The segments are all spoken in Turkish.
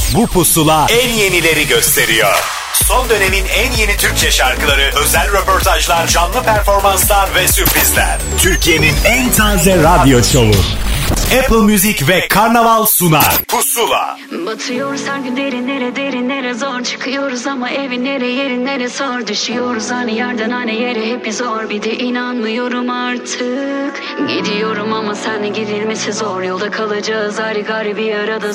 Bu pusula en yenileri gösteriyor. Son dönemin en yeni Türkçe şarkıları, özel röportajlar, canlı performanslar ve sürprizler. Türkiye'nin en taze radyo şovu. Apple Music ve Karnaval sunar. Pusula. Batıyoruz her gün derinlere zor çıkıyoruz ama evin yeri sor. Düşüyoruz aynı yerden aynı yere hep zor. Bir de inanmıyorum artık. Gidiyorum ama seninle gidilmesi zor. Yolda kalacağız ayrı bir arada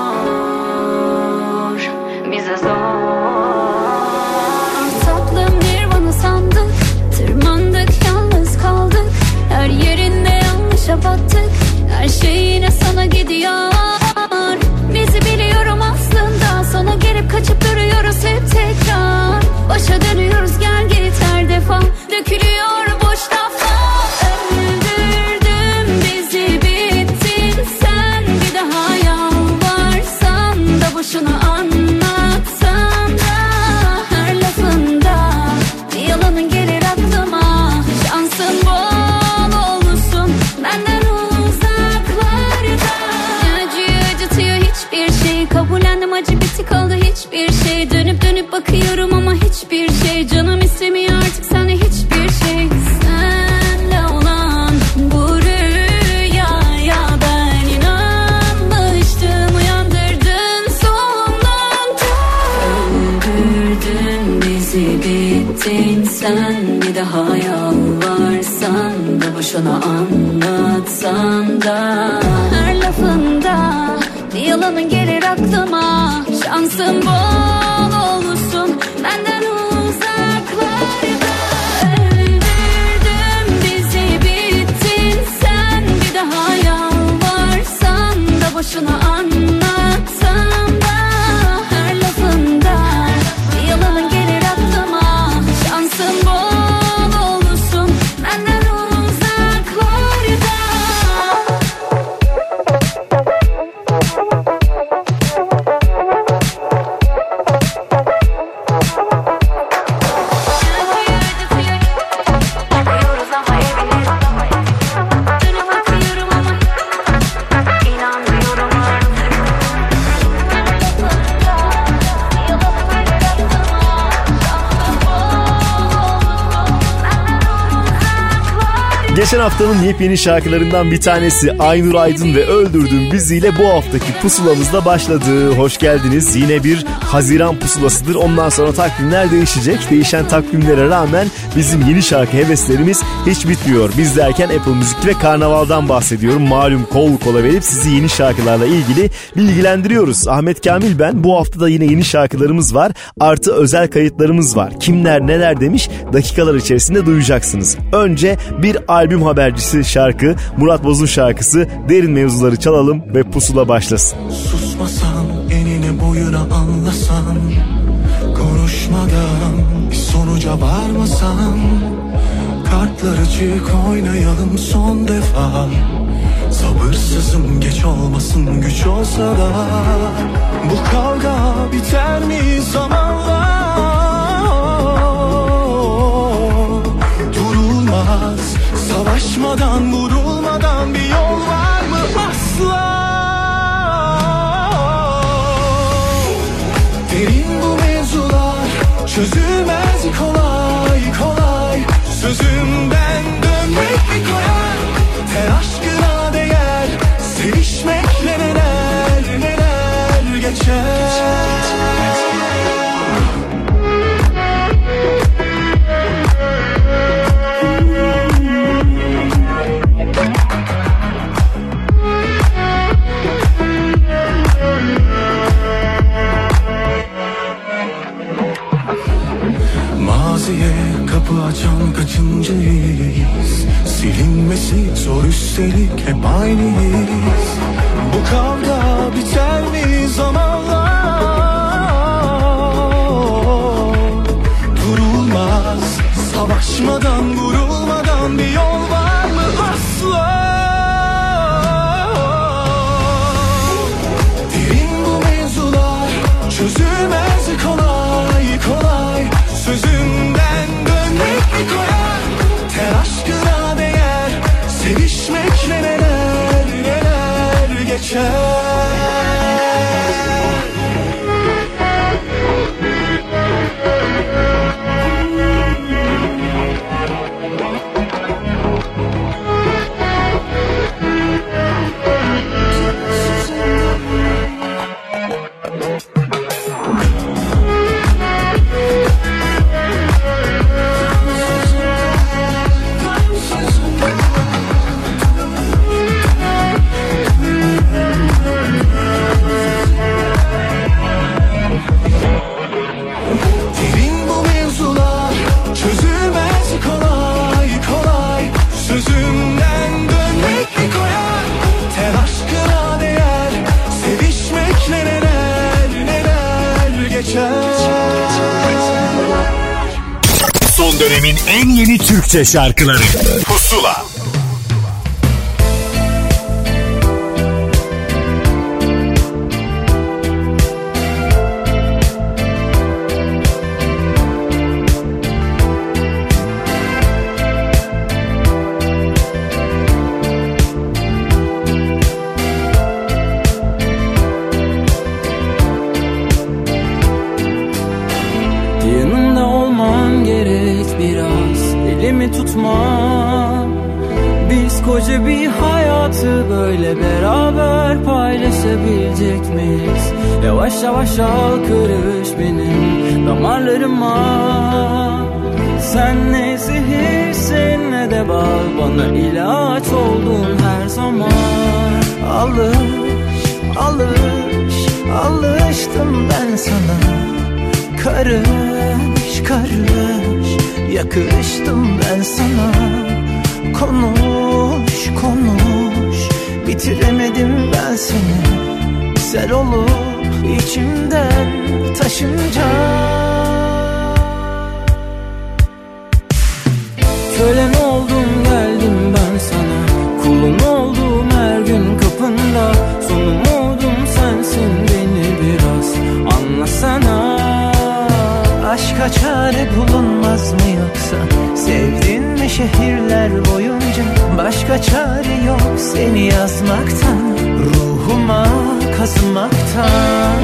zor. Bize zor. Tatlım nirvana sandık, tırmandık yalnız kaldık. Her yerinde yanlışa battık. Her şey yine sana gidiyor. Bizi biliyorum aslında. Sana gelip kaçıp duruyoruz hep tekrar. Başa dönüyoruz gel git her defa. Dökülüyor boş laflar. Öldürdün bizi bittin sen. Bir daha yalvarsan da boşuna anlatsan da. Her lafında bir yalanın gelir aklıma. Şansın bol olsun benden uzaklarda. Acıtıyor hiçbir şey. Kabullendim acı bitti kaldı hiçbir şey. Dönüp bakıyorum ama hiçbir şey. Canım istemiyor artık sana hiçbir şey. Senle olan bu rüyaya ben inanmıştım. Uyandırdın sonunda. Öldürdün bizi bittin sen. Bir daha yalvarsan da boşuna anlatsan da. Her lafında bir yalanın gelir aklıma. Şansın bol olsun benden uzaklarda. Öldürdün bizi bittin sen. Bir daha yalvarsan da boşuna anlatsan da. Her lafında bir yalanın gelir aklıma. Şansın bol olsun benden uzaklarda. Geçen haftanın yepyeni şarkılarından bir tanesi Aynur Aydın ve Öldürdün Bizi'yle bu haftaki pusulamızda başladı. Hoş geldiniz. Yine bir Haziran pusulasıdır. Ondan sonra takvimler değişecek. Değişen takvimlere rağmen bizim yeni şarkı heveslerimiz hiç bitmiyor. Biz derken Apple Music ve Karnaval'dan bahsediyorum. Malum kol kola verip sizi yeni şarkılarla ilgili bilgilendiriyoruz. Ahmet Kamil ben. Bu hafta da yine yeni şarkılarımız var. Artı özel kayıtlarımız var. Kimler neler demiş dakikalar içerisinde duyacaksınız. Önce bir albüm habercisi şarkı, Murat Boz'un şarkısı Derin Mevzuları çalalım ve pusula başlasın. Susmasan, enine boyuna anlasan, konuşmadan bir sonuca varmasan, kartlar açık oynayalım son defa. Sabırsızım geç olmasın güç olsa da, bu kavga biter mi zamanla? Durulmaz, savaşmadan vurulmadan bir yol var mı asla? Derin bu mevzular çözülmez kolay kolay. Sözümden dönmek mi koyar? Her aşkına değer sevişmekle neler neler geçer. Maziye kapı açan kaçıncıyız? Silinmesi zor üstelik hep aynıyız. Bu kavga biter mi zamanla? Durulmaz, savaşmadan vurulmadan bir yol var mı asla? Derin bu mevzular çözülmez kolay kolay. Sözümden dönmek mi koyar? Ter aşkına değer sevişmekle neler neler geçer. Son dönemin en yeni Türkçe şarkıları Pusula. Tutma. Biz koca bir hayatı böyle beraber paylaşabilecek miyiz? Yavaş yavaş al karış benim damarlarıma. Sen ne zehirsin ne de bal, bana ilaç oldun her zaman. Alıştım ben sana. Karış karış yakıştım ben sana. Konuş bitiremedim ben seni. Sel olup içimden taşınca. Kölen oldum geldim ben sana. Kulun oldum her gün kapında. Son umudum sensin, beni biraz anlasana. Aşka çare bulunmaz mı yoksa? Sevdin mi şehirler boyunca? Başka çare yok seni yazmaktan, ruhuma kazımaktan.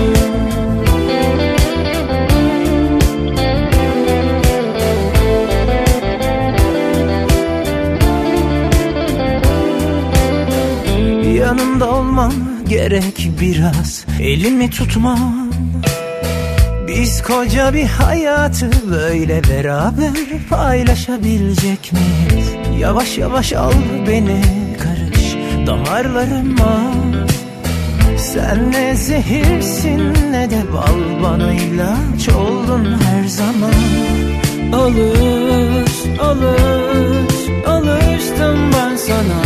Yanımda olman gerek biraz, elimi tutman. Biz koca bir hayatı böyle beraber paylaşabilecek miyiz? Yavaş yavaş al beni, karış damarlarıma. Sen ne zehirsin ne de bal, bana ilaç oldun her zaman. Alıştım ben sana.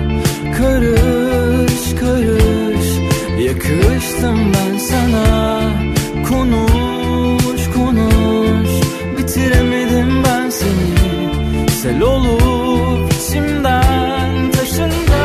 Karış karış yakıştım ben sana. Konuş bitiremedim ben seni. Sel olup içimden taşınca.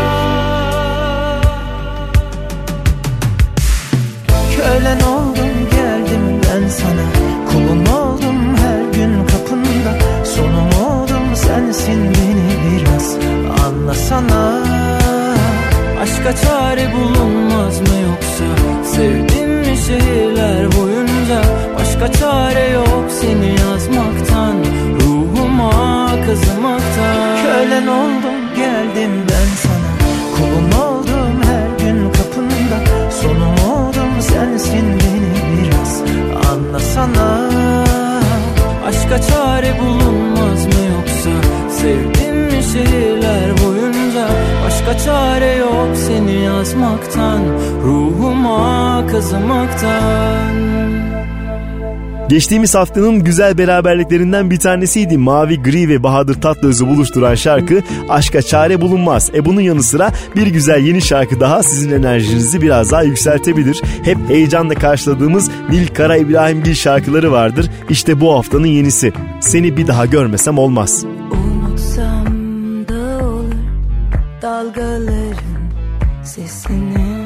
Kölen oldum geldim ben sana. Kulun oldum her gün kapında. Son umudum sensin, beni biraz anlasana. Aşka çare bulunmaz mı yoksa? Sevdim mi şehirler boyunca? Başka çare yok seni yazmaktan, ruhuma kazımaktan. Kölen oldum geldim ben sana. Kulun oldum her gün kapında. Son umudum sensin, beni biraz anlasana. Aşka çare bulunmaz mı yoksa? Sevdim mi şehirler boyunca? Başka çare yok seni yazmaktan, ruhuma kazımaktan. Geçtiğimiz haftanın güzel beraberliklerinden bir tanesiydi. Mavi Gri ve Bahadır Tatlıöz'ü buluşturan şarkı Aşka Çare Bulunmaz. Bunun yanı sıra bir güzel yeni şarkı daha sizin enerjinizi biraz daha yükseltebilir. Hep heyecanla karşıladığımız Nil Kara İbrahimgil şarkıları vardır. İşte bu haftanın yenisi. Seni bir daha görmesem olmaz. Unutsam da olur dalgaların sesini,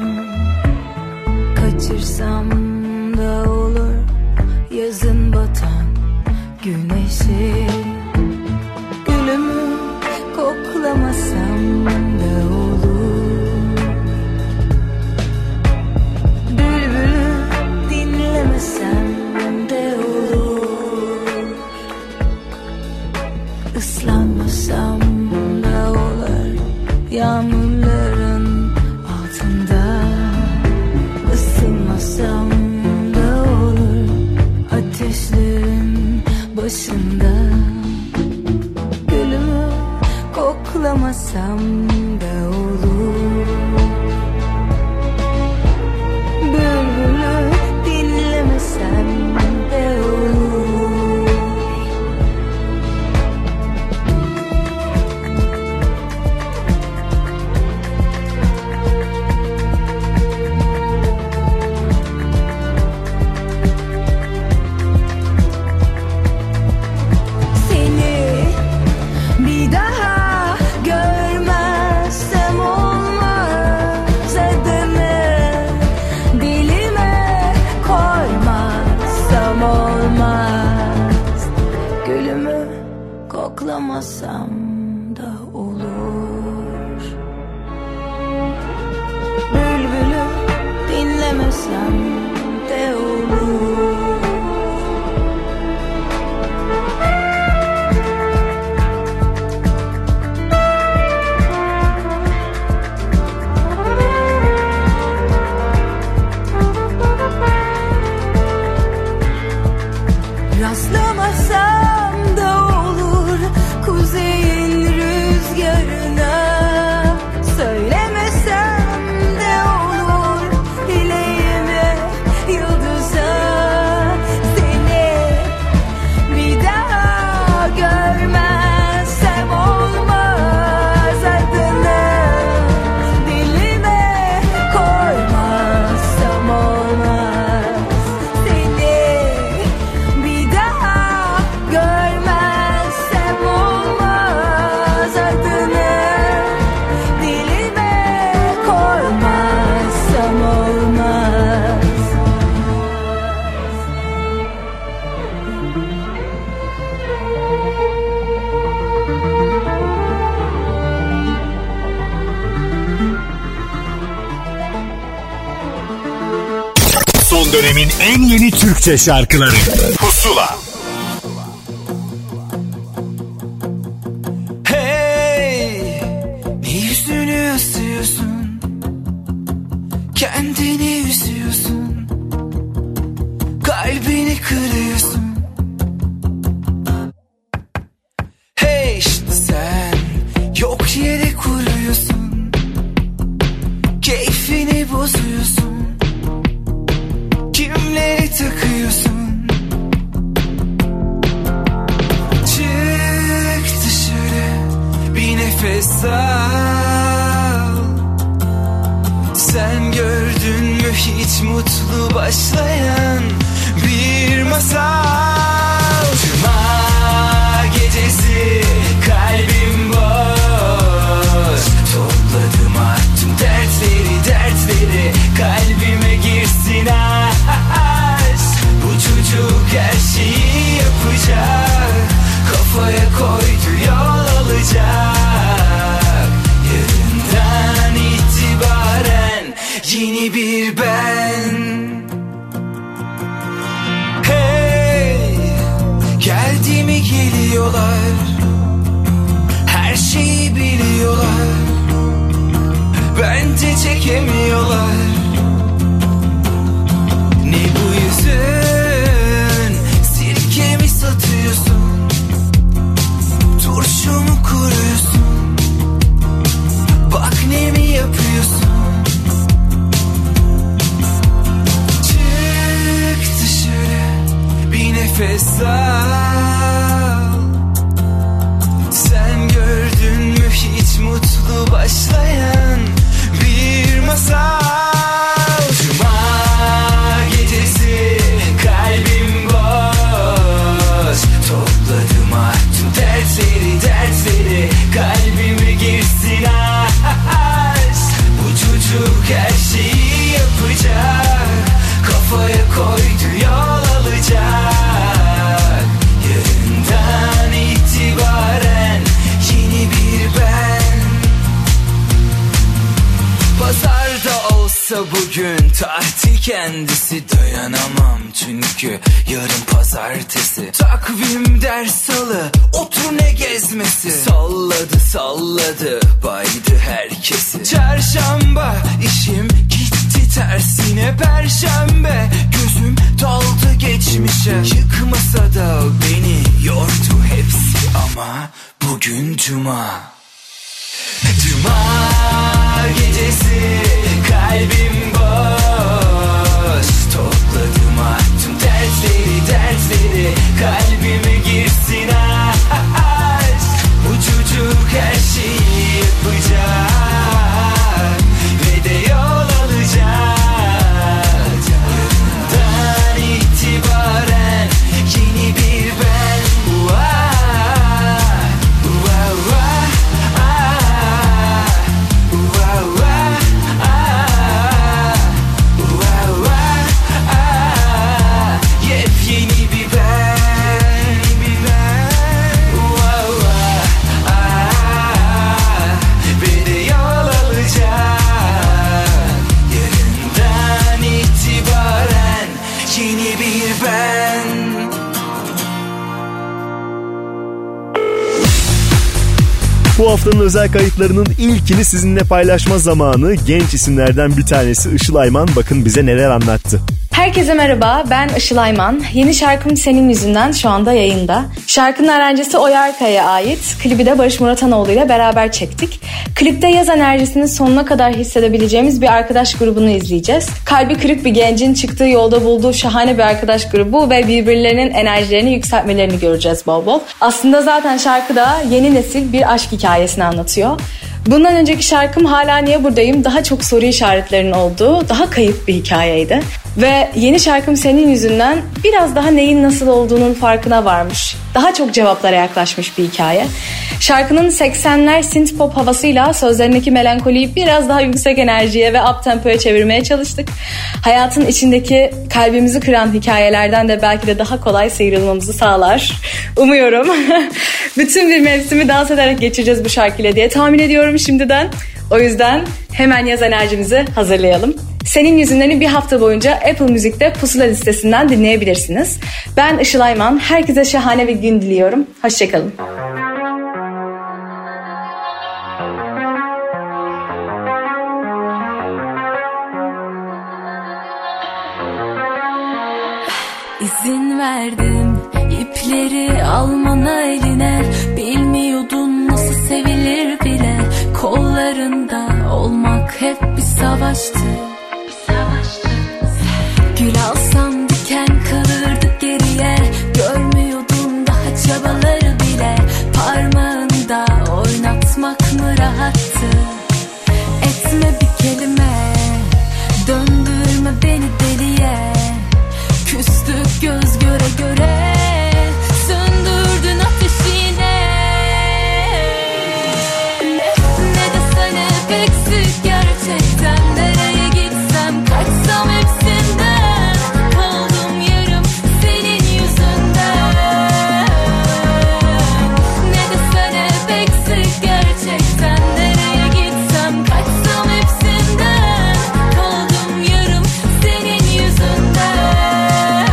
kaçırsam da olur yazın batan güneşi. Gülümü koklamasam da olur, bülbülü dinlemesem de olur, ıslanmasam da olur yağmurların altında, ısınmasam da olur ateşlerin başında. Gülümü koklamasam da olur, bülbülü dinlemesem de olur. koklamasam da olur. Bülbülü dinlemesem de olur. Rastlamasam da olur kuzeyin rüzgarına, söylemesem de olur dileğime, yıldıza. Seni bir daha görmezsem olmaz, adını dilime koymazsam olmaz. Seni bir daha görmezsem olmaz, adını dilime koymazsam olmaz. Son dönemin en yeni Türkçe şarkıları Pusula. Hey, ne yüzünü asıyorsun, kendini üzüyorsun, kalbini kırıyorsun. Hey, işte sen yok yere kuruyorsun, keyfini bozuyorsun, kimleri takıyorsun. Çık dışarı, bir nefes al. Sen gördün mü hiç mutlu başlayan bir masal? Cuma gecesi kalbim boş, topladım attım dertleri kalbime girsin aşk. Bu çocuk her şeyi yapacak, kafaya koydu yol alacak. Yarından itibaren yeni bir ben. Hey, geldiğimi geliyorlar, her şeyi biliyorlar, bence çekemiyorlar. Ne bu yüzün, sirke mi satıyorsun, turşu mu kuruyorsun, bak ne mi yapıyorsun. Çık dışarı, bir nefes al. Sen gördün mü hiç mutlu başlayan bir masal? Cuma gecesi kalbim boş, topladım attım dertleri kalbime girsin aşk. Bu çocuk her şeyi yapacak, kafaya koydu yol alacak. Yarından itibaren yeni bir ben. Pazarda olsa bugün tatil kendisi, dayanamam çünkü yarın pazartesi. Takvim ders salı, otur ne gezmesi, salladı baydı herkesi. Çarşamba işim gitti tersine, perşembe gözüm daldı geçmişe. Yıkmasa da beni yordu hepsi ama bugün cuma. Cuma gecesi kalbim boş, topladım attım dertleri kalbime girsin aşk. Bu çocuk her şeyi yapacak ve de yol alacak. Yarından itibaren yeni bir ben. Bu haftanın özel kayıtlarının ilkini sizinle paylaşma zamanı. Genç isimlerden bir tanesi Işıl Ayman. Bakın bize neler anlattı. Herkese merhaba, ben Işıl Ayman. Yeni şarkım Senin Yüzünden şu anda yayında. Şarkının aranjesi Oya Arkaya'ya ait. Klibi de Barış Muratanoğlu ile beraber çektik. Klipte yaz enerjisini sonuna kadar hissedebileceğimiz bir arkadaş grubunu izleyeceğiz. Kalbi kırık bir gencin çıktığı yolda bulduğu şahane bir arkadaş grubu ve birbirlerinin enerjilerini yükseltmelerini göreceğiz bol bol. Aslında zaten şarkıda yeni nesil bir aşk hikayesini anlatıyor. Bundan önceki şarkım Hala Niye Buradayım daha çok soru işaretlerinin olduğu, daha kayıp bir hikayeydi. Ve yeni şarkım Senin Yüzünden biraz daha neyin nasıl olduğunun farkına varmış. Daha çok cevaplara yaklaşmış bir hikaye. Şarkının 80'ler synth pop havasıyla sözlerindeki melankoliyi biraz daha yüksek enerjiye ve up tempoya çevirmeye çalıştık. Hayatın içindeki kalbimizi kıran hikayelerden de belki de daha kolay sıyrılmamızı sağlar. Umuyorum. Bütün bir mevsimi dans ederek geçireceğiz bu şarkıyla diye tahmin ediyorum şimdiden. O yüzden hemen yaz enerjimizi hazırlayalım. Senin Yüzünden'i bir hafta boyunca Apple Müzik'te Pusula listesinden dinleyebilirsiniz. Ben Işıl Ayman. Herkese şahane bir gün diliyorum. Hoşçakalın. İzin verdim ipleri almana eline. Bilmiyordun nasıl sevilir bile. Kollarında olmak hep bir savaştı. Gül alsam diken kalırdı geriye. Görmüyordum daha çabaları bile. Parmağında oynatmak mı rahattı? Etme bir kelime, döndürme beni deliye. Küstük göz göre göre, söndürdün ateşine. Ne desene eksik gerçekten. Nereye gitsem kaçsam hepsinden. Kaldım yarım senin yüzünden. Ne desene eksik gerçekten. Nereye gitsem kaçsam hepsinden. Kaldım yarım senin yüzünden.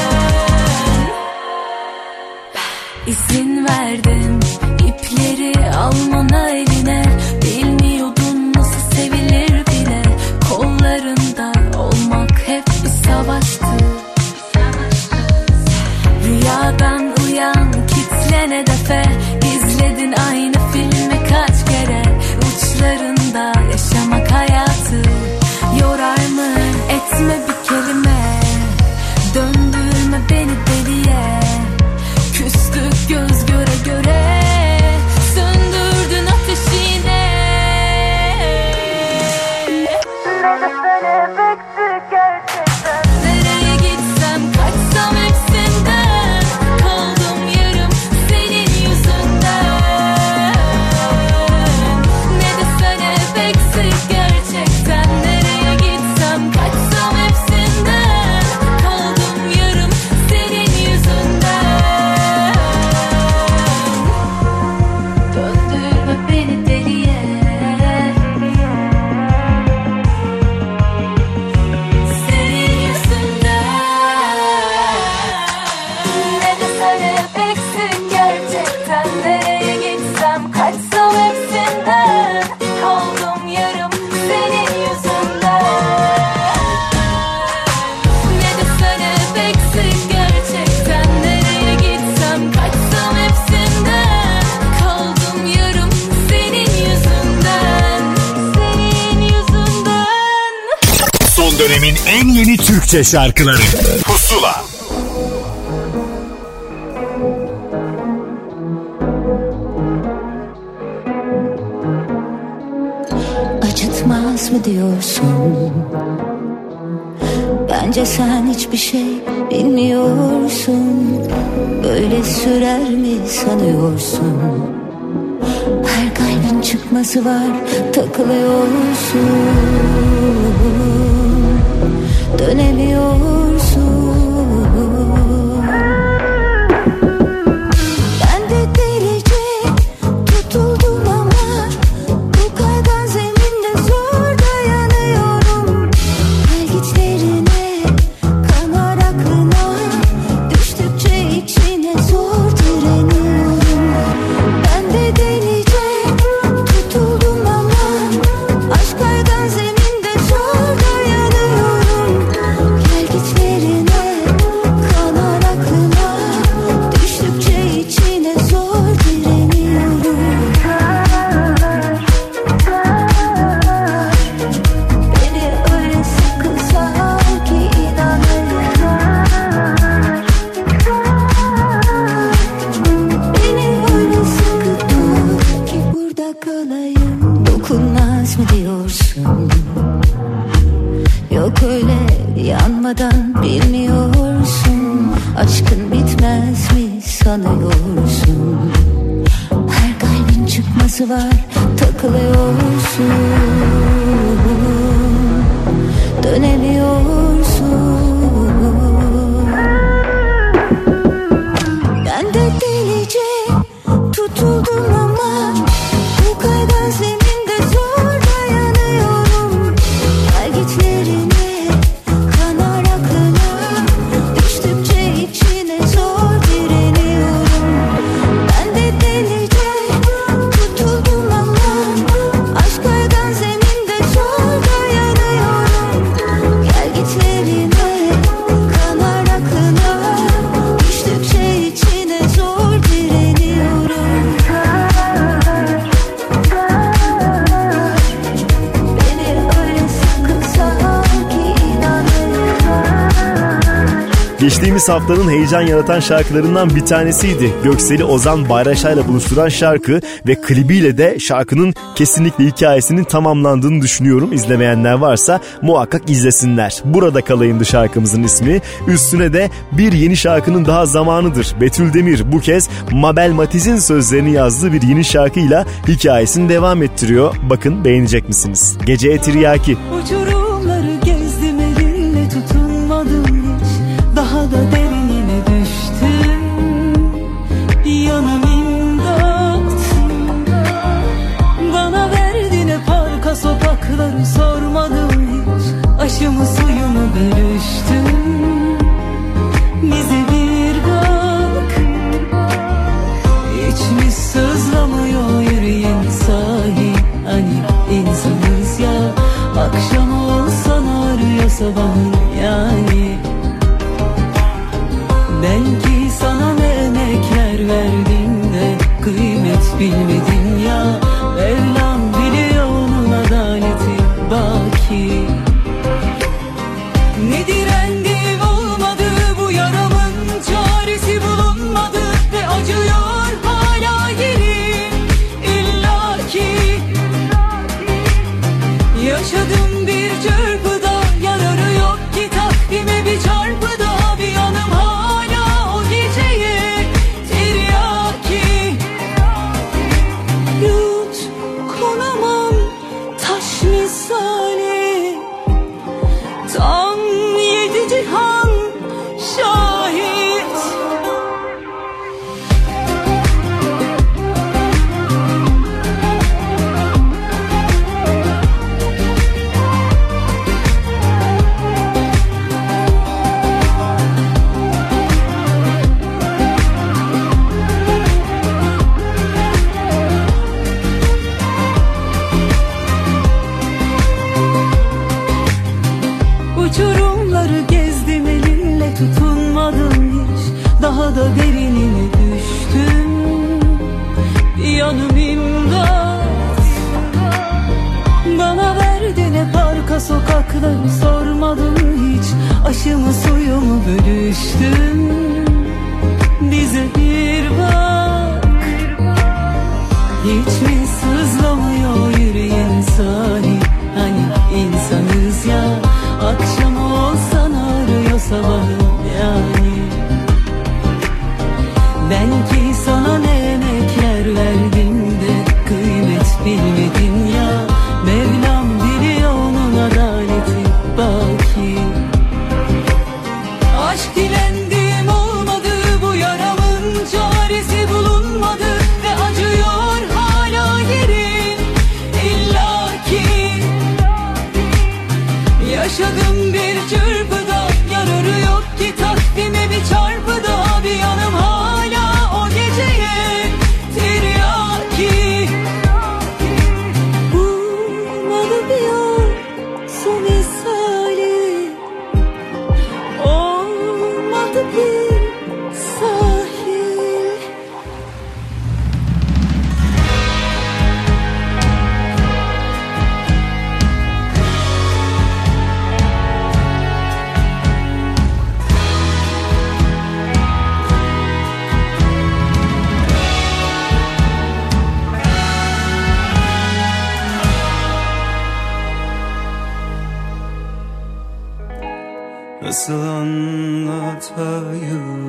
İzin verdim ipleri almana eline. Bilmiyordun nasıl sevilir bile. Kollarında olmak hep bir savaştı. Rüyadan uyan, kitlene hedefe. İzledin aynı filmi kaç kere. Uçlarında yaşamak hayatı yorar mı? Etme bir kelime, döndürme beni deliye. Küstük göz göre göre, söndürdün ateşine. Ne desene eksik gerçekten. Nereye gitsem kaçsam hepsinden. Kaldım yarım senin yüzünden. Ne desene eksik gerçekten. Nereye gitsem kaçsam hepsinden. Kaldım yarım senin yüzünden. Döndürme beni deliye. Senin yüzünden. Ne desene eksik gerçekten. Nereye gitsem kaçsam hepsinden. Kaldım yarım senin yüzünden. Ne desene eksik gerçekten. Nereye gitsem kaçsam hepsinden. Kaldım yarım senin yüzünden. Senin yüzünden. Son dönemin en yeni Türkçe şarkıları Pusula. Acıtmaz mı diyorsun? Bence sen hiçbir şey bilmiyorsun. Böyle sürer mi sanıyorsun? Her kalbin çıkması var, takılıyorsun. Dönemiyorsun. Ben de delice tutuldum ama bu kaygan zeminde zor dayanıyorum. Gelgitlerine, kanar aklına, düştükçe içine zor direniyorum. Ben de delice sular takılıyorsun, dönemiyorsun. Ben de delice tutuldum ama bu kaygan zeminde zor dayanıyorum. Gelgitlerine, kanar aklına, düştükçe içine zor direniyorum. Ben de delice tutuldum ama aşk kaygan zeminde zor dayanıyorum. Gelgitlerine, kanar aklına, düştükçe içine zor direniyorum. Beni öyle sıkılsa ki inanırım. Geçtiğimiz haftanın heyecan yaratan şarkılarından bir tanesiydi. Göksel'i Ozan Bayraşay'la buluşturan şarkı ve klibiyle de şarkının kesinlikle hikayesinin tamamlandığını düşünüyorum. İzlemeyenler varsa muhakkak izlesinler. Burada Kalayım'dı şarkımızın ismi. Üstüne de bir yeni şarkının daha zamanıdır. Betül Demir bu kez Mabel Matiz'in sözlerini yazdığı bir yeni şarkıyla hikayesini devam ettiriyor. Bakın beğenecek misiniz? Geceye Tiryaki. Uçurumları gezdim elinle tutunmadım hiç. Daha da derinine düştüm. Yanım imdat. Bana verdin hep arka sokakları sormadım hiç. Aşımı suyunu bölüştüm. Bize bir bak. Hiç mi sızlamıyor yüreğin sahi? Hani insanız ya. Akşam olsan arıyor sabahın yani. Belki sana ne emekler verdim de kıymet bilmedim ya. Mevlam biliyor onun adaleti baki. Ne direndim olmadı, bu yaramın çaresi bulunmadı ve acıyor hala yerim illaki. Yaşadım bir çırpıda, yararı yok ki takvime bir çarpıda. Bir yanım hala o geceye tiryaki. Yut konamam taş misali, tam 7 cihan şahit. Uçurumları gezdim elinle tutunmadım hiç. Daha da derinine düştüm. Bir yanım imdat. Bana verdin hep arka sokakları sormadım hiç. Aşımı suyumu bölüştüm. Bize bir bak. Hiç mi sızlamıyor yüreğin sahi? Hani insanız ya. Akşam olsan arıyor sabahın yani. Belki sana ne emekler verdim de kıymet bilmedin ya. Mevlam biliyor onun adaleti baki. Aşk dilendim olmadı, bu yaramın çaresi bulunmadı ve acıyor hala yerim illaki. Yaşadım bir çırpıda, yararı yok ki takvime bir çarpıda. Bir yanım hala o geceye tiryaki. Bulmadı bir yol su misali, olmadı bir sahil. Nasıl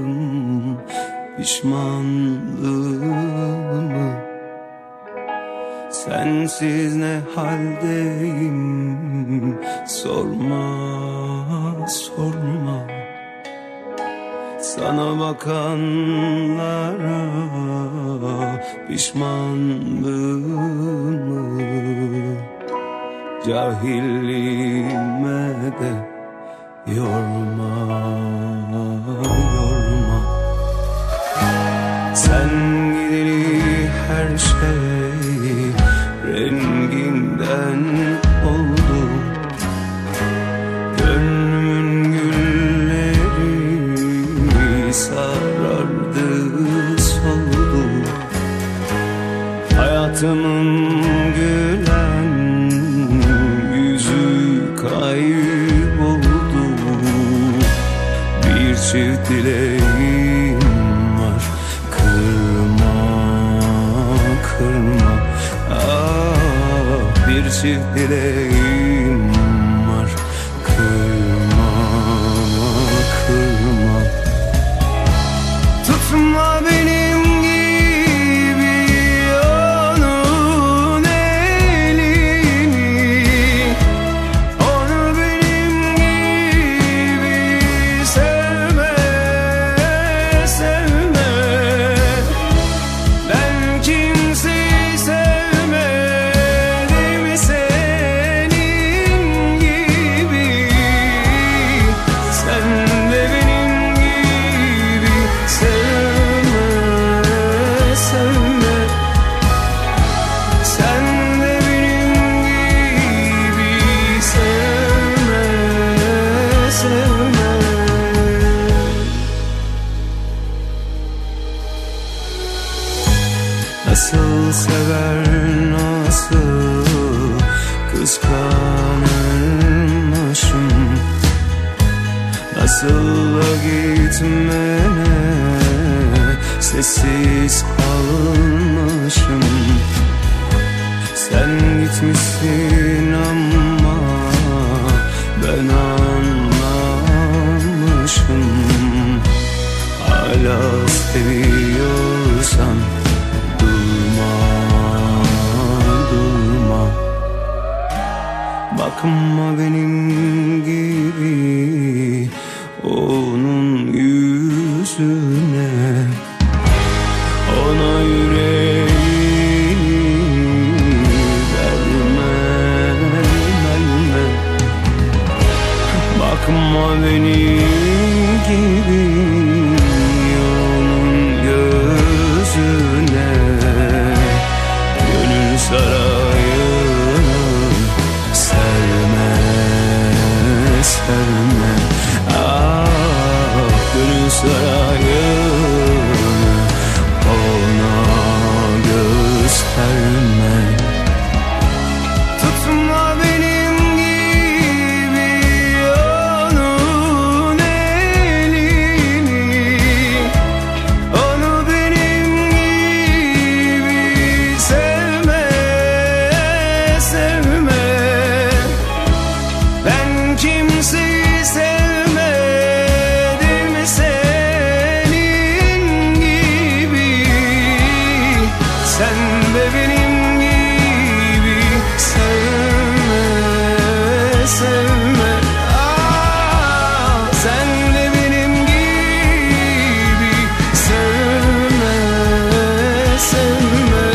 anlatayım pişmanlığımı? sensiz ne haldeyim, sorma sorma. Sana bakanlara pişmanlığımı, cahilliğime de yorma yorma. Sen gideri her şey renginden oldu, gönlümün gülleri sarardı soldu. Hayatımın gülen yüzü kayboldu. Bir çift dileğim var, kırma kırma. Ah, bir çift dileğim var, kırma kırma. Tutma benim gibi onun elini, onu benim gibi sevme sevme. Ben kimseyi sevmedim senin gibi. Sen de benim gibi sevme sevme. Sen de benim gibi sevme sevme. Nasıl sever, nasıl kıskanırmışım, nasıl da gitmene sessiz kalmışım. Sen gitmişsin ama ben anlamışım. Hala seviyorsan durma durma. Bakma benim gibi onun yüzüne, ona yüreğini verme verme. Bakma benim gibi onun gözüne, gönül sarayını serme serme. Ah, gönül sarayını ona gösterme. Tutma benim gibi onun elini, onu benim gibi sevme sevme. Ben kimseyi sevmedim senin gibi. Sen de benim gibi sevme sevme. Ah, sen de benim gibi sevme sevme.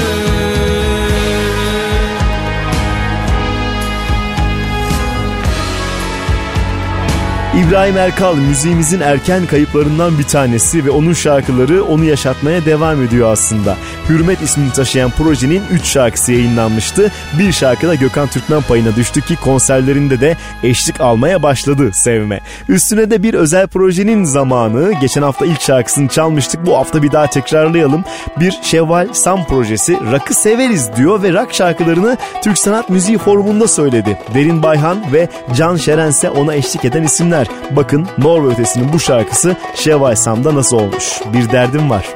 İbrahim Erkal müziğimizin erken kayıplarından bir tanesi ve onun şarkıları onu yaşatmaya devam ediyor aslında. Hürmet ismini taşıyan projenin 3 şarkısı yayınlanmıştı. Bir şarkı da Gökhan Türkmen payına düştü ki konserlerinde de eşlik almaya başladı Sevme. Üstüne de bir özel projenin zamanı. Geçen hafta ilk şarkısını çalmıştık. Bu hafta bir daha tekrarlayalım. Bir Şevval Sam projesi. Rock'ı severiz diyor ve rock şarkılarını Türk Sanat Müziği Forumu'nda söyledi. Derin Bayhan ve Can Şerense ona eşlik eden isimler. Bakın Mor ve Ötesi'nin bu şarkısı Şevval Sam'da nasıl olmuş? Bir derdim var.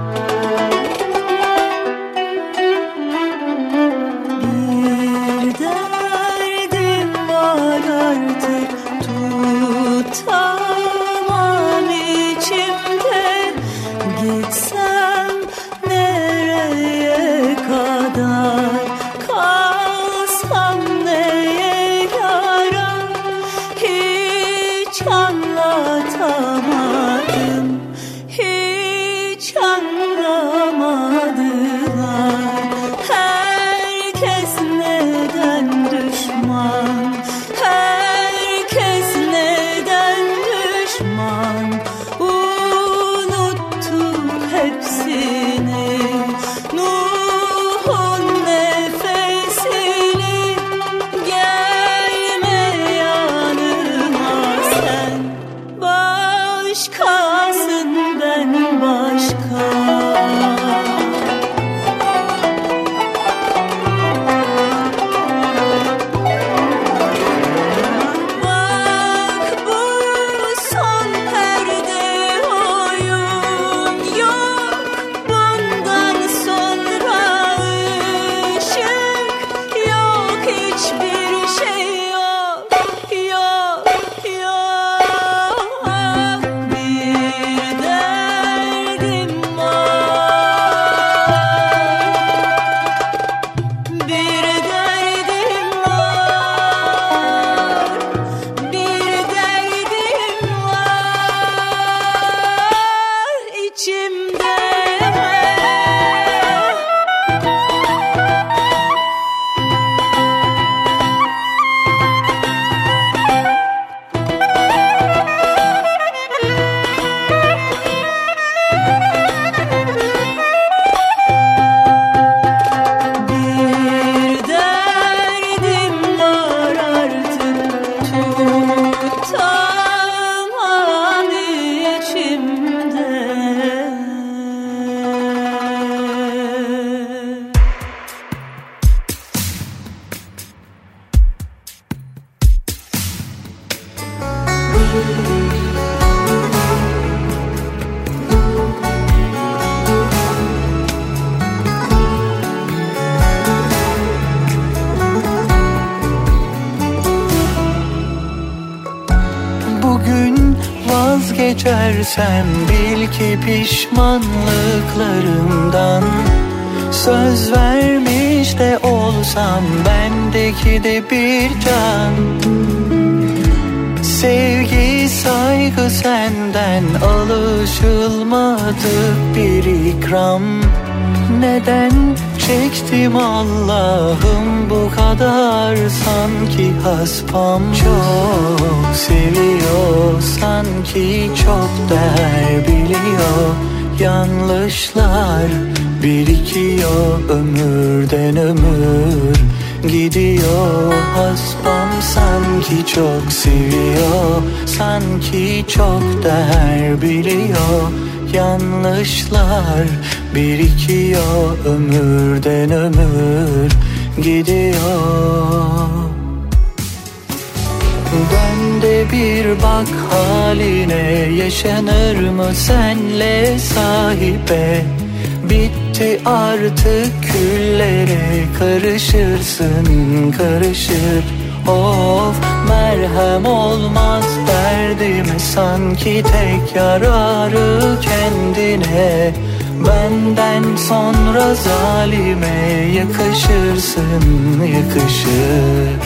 Bir geçersem bil ki pişmanlıklarımdan. Söz vermiş de olsam bendeki de bir can. Sevgi saygı senden alışılmadık bir ikram. Neden çektim Allah'ım bu kadar sanki haspam. Çok seviyor sanki çok değer biliyor. Yanlışlar birikiyor ömürden ömür gidiyor. Haspam sanki çok seviyor, sanki çok değer biliyor. Yanlışlar birikiyor ömürden ömür gidiyor. Dön de bir bak haline, yaşanır mı senle sahibe? Bitti artık küllere karışırsın karışır. Of merhem olmaz derdime sanki tek yararı kendine. Benden sonra zalime yakışırsın yakışır.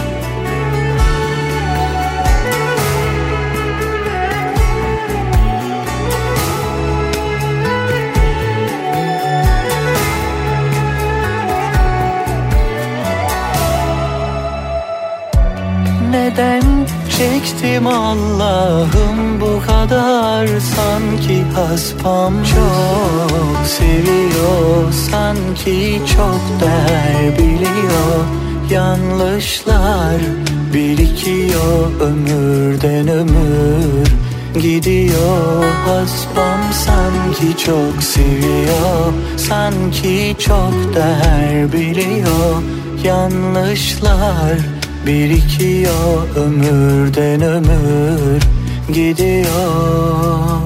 Neden çektim Allah'ım bu kadar sanki haspam. Çok seviyor sanki çok değer biliyor. Yanlışlar birikiyor ömürden ömür gidiyor. Haspam sanki çok seviyor, sanki çok değer biliyor. Yanlışlar birikiyor ömürden ömür gidiyor.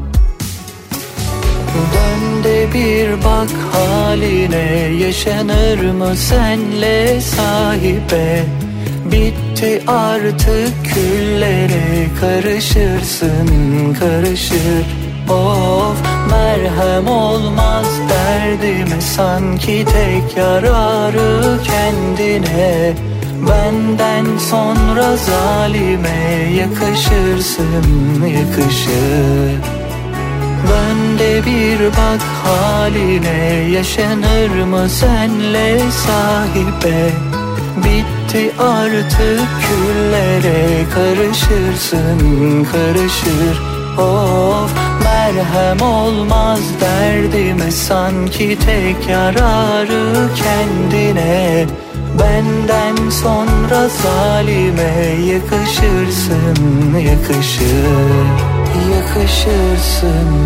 Dön de bir bak haline, yaşanır mı senle sahibe? Bitti artık küllere karışırsın karışır. Of merhem olmaz derdime sanki tek yararı kendine. Benden sonra zalime yakışırsın yakışır. Dön de bir bak haline, yaşanır mı senle sahibe? Bitti artık küllere karışırsın karışır. Of merhem olmaz derdime sanki tek yararı kendine. Benden sonra zalime yakışırsın yakışır. Yakışırsın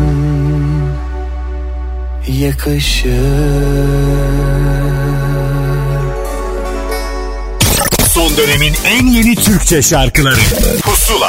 yakışır. Son dönemin en yeni Türkçe şarkıları Pusula.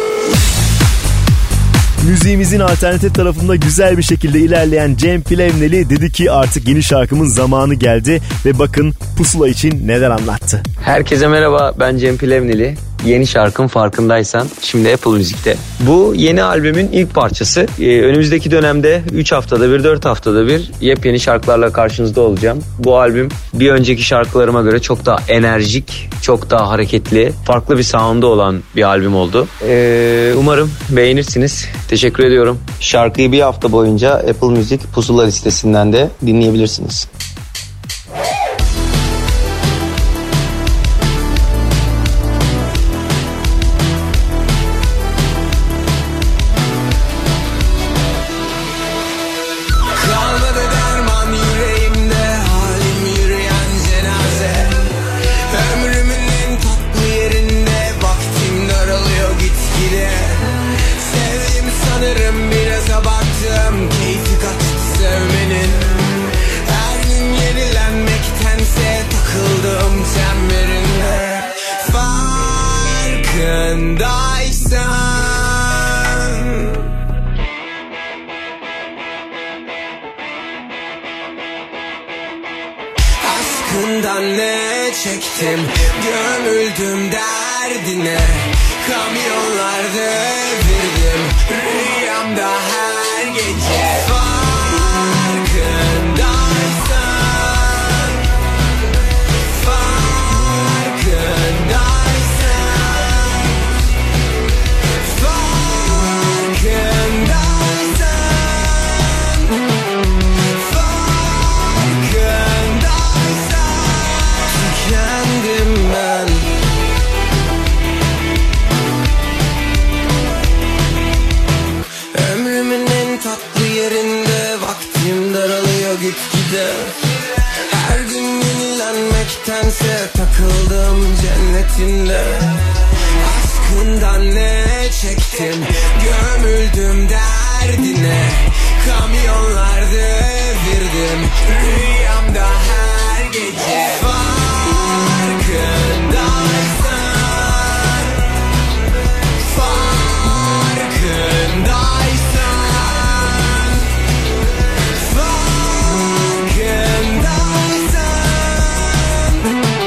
Müziğimizin alternatif tarafında güzel bir şekilde ilerleyen Cem Plevneli dedi ki artık yeni şarkımın zamanı geldi ve bakın Pusula için neler anlattı. Herkese merhaba, ben Cem Plevneli. Yeni şarkım Farkındaysan şimdi Apple Müzik'te. Bu yeni albümün ilk parçası. Önümüzdeki dönemde 3 haftada bir 4 haftada bir yepyeni şarkılarla karşınızda olacağım. Bu albüm bir önceki şarkılarıma göre çok daha enerjik, çok daha hareketli, farklı bir sound'u olan bir albüm oldu. Umarım beğenirsiniz. Teşekkür ediyorum. Şarkıyı bir hafta boyunca Apple Müzik Pusula listesinden de dinleyebilirsiniz. Aşkından ne çektim, gömüldüm der derdine. Kamyonlar devirdim rüyamda her gece. Farkındaysan, farkındaysan, farkındaysan, farkındaysan, tükendim ben. Ömrümün en tatlı yerinde vaktim daralıyor gitgide. Her gün yenilenmektense takıldım cennetinde. Aşkından ne çektim, gömüldüm derdine. Kamyonlar devirdim rüyamda her gece. Farkındaysan, farkındaysan, farkındaysan,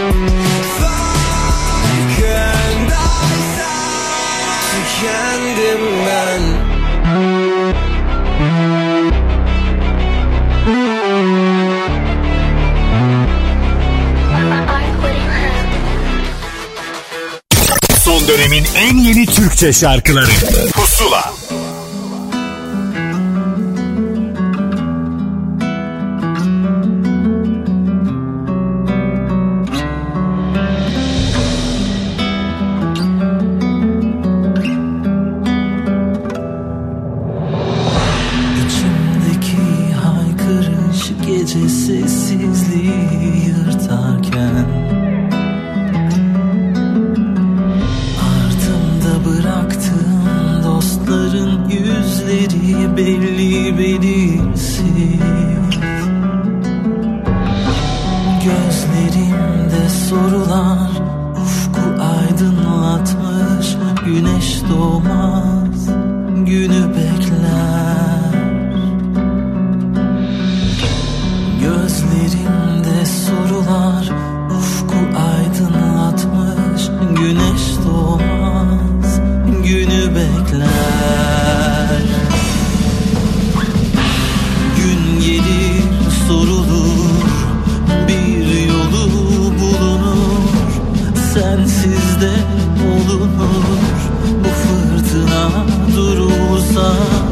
farkındaysan, tükendim ben. Son dönemin en yeni Türkçe şarkıları Pusula. İçimdeki haykırış gece sessizliği yırtarken, ardımda bıraktığım dostların yüzleri belli belirsiz. Gözlerimde sorular ufku aydınlatmış. Güneş doğmaz, günü bekler. Gözlerimde sorular ufku aydınlatmış. Güneş doğmaz, günü bekler. Gün gelir sorulur, bir yolu bulunur. Sensiz de olunur. Bu fırtına durulsa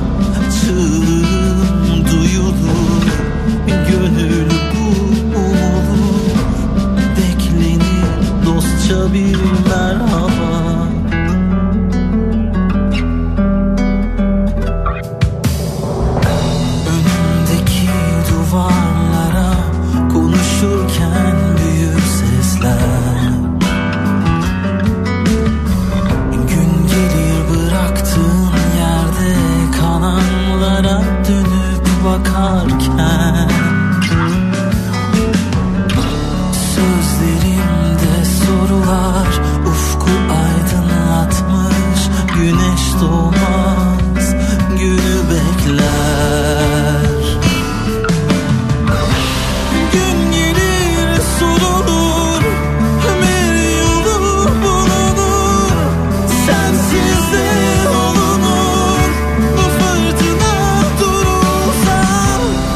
çığlığım duyulur. Gönül bu umulur. Beklenir dostça bir merhaba. Önümdeki duvarlara konuşurken büyük sesler. Gün gelir bıraktığın yerde kalanlara dönüp bakarken, sözlerimde sorular ufku aydınlatmış. Güneş doğmaz, günü bekler. Gün gelir sorulur, bir yolu bulunur. Sensiz de olunur. Bu fırtına durulsa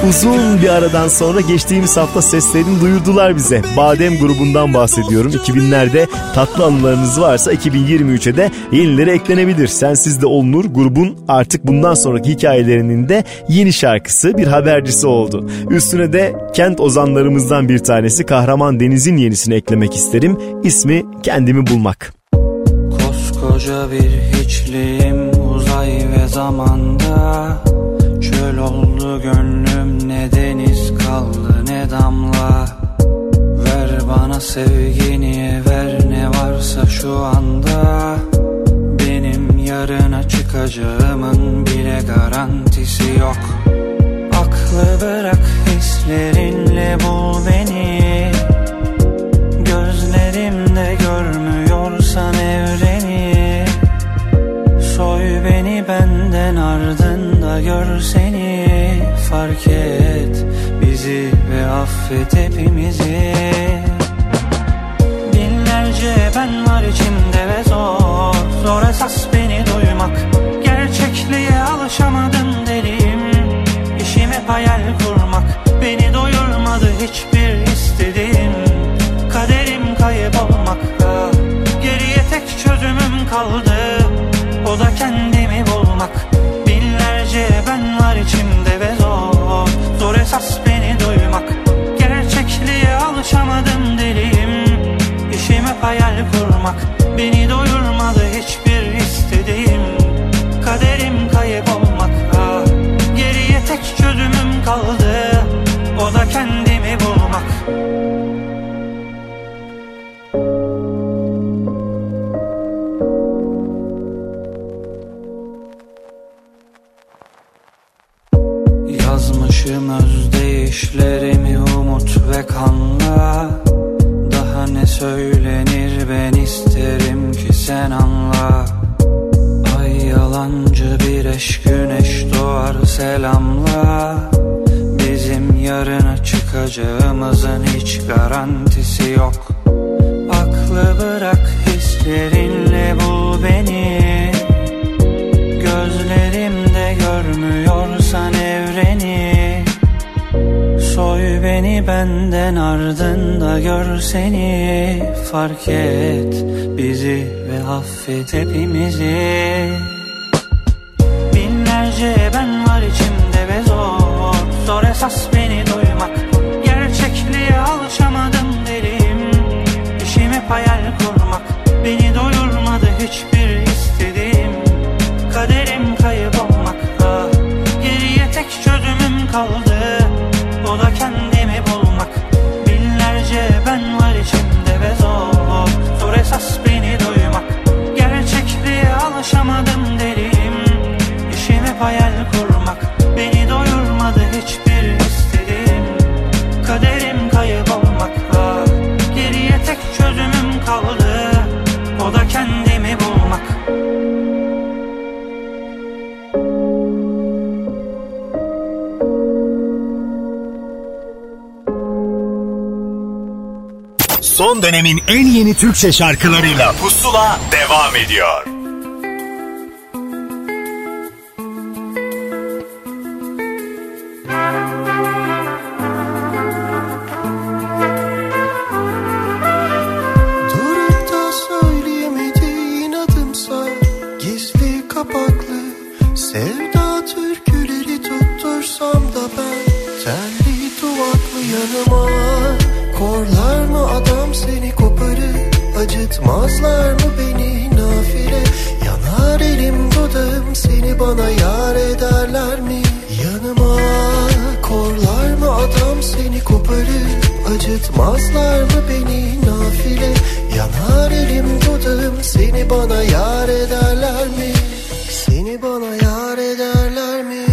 Uzun bir aradan sonra geçtiğimiz hafta seslerini duyurdular bize. Badem grubundan bahsediyorum. 2000'lerde tatlı anılarınız varsa 2023'e de yenileri eklenebilir. Sensiz de olunur grubun artık bundan sonraki hikayelerinin de yeni şarkısı, bir habercisi oldu. Üstüne de kent ozanlarımızdan bir tanesi Kahraman Deniz'in yenisini eklemek isterim. İsmi Kendimi Bulmak. Koskoca bir hiçliğim uzay ve zamanda, çöl oldu gönlüm, ne deniz kaldı ne damla. Ver bana sevgini, ver ne varsa şu anda. Benim yarına çıkacağımın bile garantisi yok. Aklı bırak, hislerinle bul beni. Gözlerimde görmüyorsan evreni. Soy beni benden, ardında gör seni. Fark et bizi ve affet hepimizi. Binlerce ben var içimde ve zor, zor esas beni duymak. Gerçekliğe alışamadım deliyim. İşim hep hayal kurmak. Beni doyurmadı hiçbir istediğim. Kaderim kaybolmakta. Geriye tek çözümüm kaldı, o da kendimi bulmak. Binlerce ben var içimde ve zor, zor esas beni duymak. Gerçekliğe alışamadım deliyim. İşim hep hayal kurmak. Beni doyurmadı hiçbir istediğim. Kaderim kaybolmakta. Geriye tek çözümüm kaldı, o da kendimi bulmak. Yazmışım özdeyişlerimi umut ve kanla. Daha ne söylenir, ben isterim ki sen anla. Ay yalancı bir eş, güneş doğar selamla. Bizim yarına çıkacağımızın hiç garantisi yok. Aklı bırak, hislerinle bul beni. Gözlerimde görmüyorsan evreni. Soy beni benden, ardında gör seni. Fark et bizi ve affet hepimizi. Binlerce ben var içimde ve zor, zor esas beni duymak. Gerçekliğe alışamadım deliyim. İşim hep hayal kurmak. Beni doyurmadı hiçbir istediğim. Kaderim kaybolmakta. Geriye tek çözümüm kaldı, o da kendimi bulmak. Binlerce ben var içimde ve zor, zor esas beni duymak. Gerçekliğe alışamadım deliyim. İşim hep hayal kurmak. Beni doyurmadı hiçbir istediğim. Kaderim kaybolmakta. Geriye tek çözümüm kaldı, o da kendimi bulmak. Son dönemin en yeni Türkçe şarkılarıyla Pusula devam ediyor. Durup da söyleyemediğin adımsa gizli kapaklı sevda türküleri tuttursam da ben telli duvaklı yanıma. Korlar mı adam seni koparır, acıtmazlar mı beni nafile? Yanar elim dudağım, seni bana yar ederler mi yanıma? Korlar mı adam seni koparır, acıtmazlar mı beni nafile? Yanar elim dudağım, seni bana yar ederler mi? Seni bana yar ederler mi?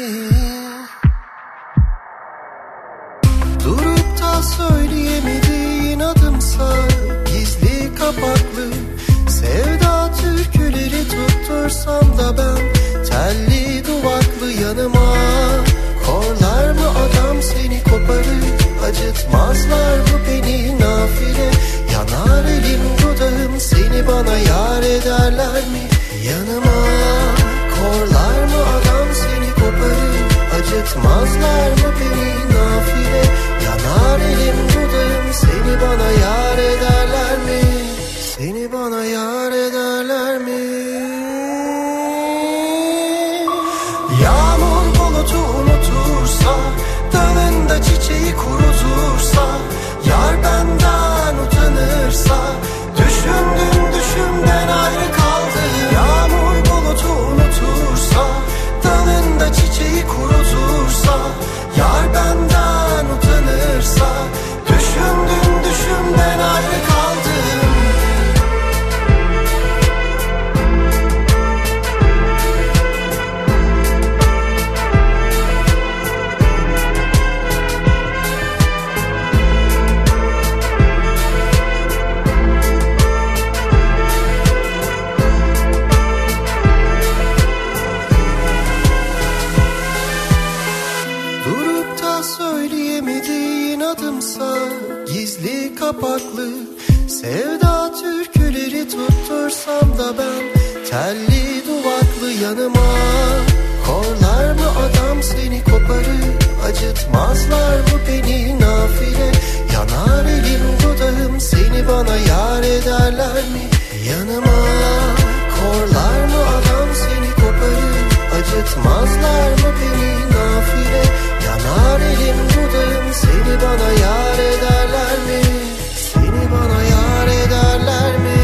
Durup da söyleyemediğin adımsa gizli kapaklı sevda türküleri tuttursam da ben telli duvaklı yanıma. Korlar mı adam seni koparır, acıtmazlar mı beni nafile? Yanar elim dudağım, seni bana yar ederler mi yanıma? Korlar mı adam seni koparır, acıtmazlar mı beni gizli kapaklı sevda türküleri tuttursam da ben telli duvaklı yanıma. Korlar mı adam seni koparır, acıtmazlar mı beni nafile? Yanar elim dudağım seni bana yar ederler mi yanıma? Korlar mı adam seni koparır, acıtmazlar mı beni nafile? Yanar elim dudağım seni bana yar ederler mi? Seni bana yar ederler mi?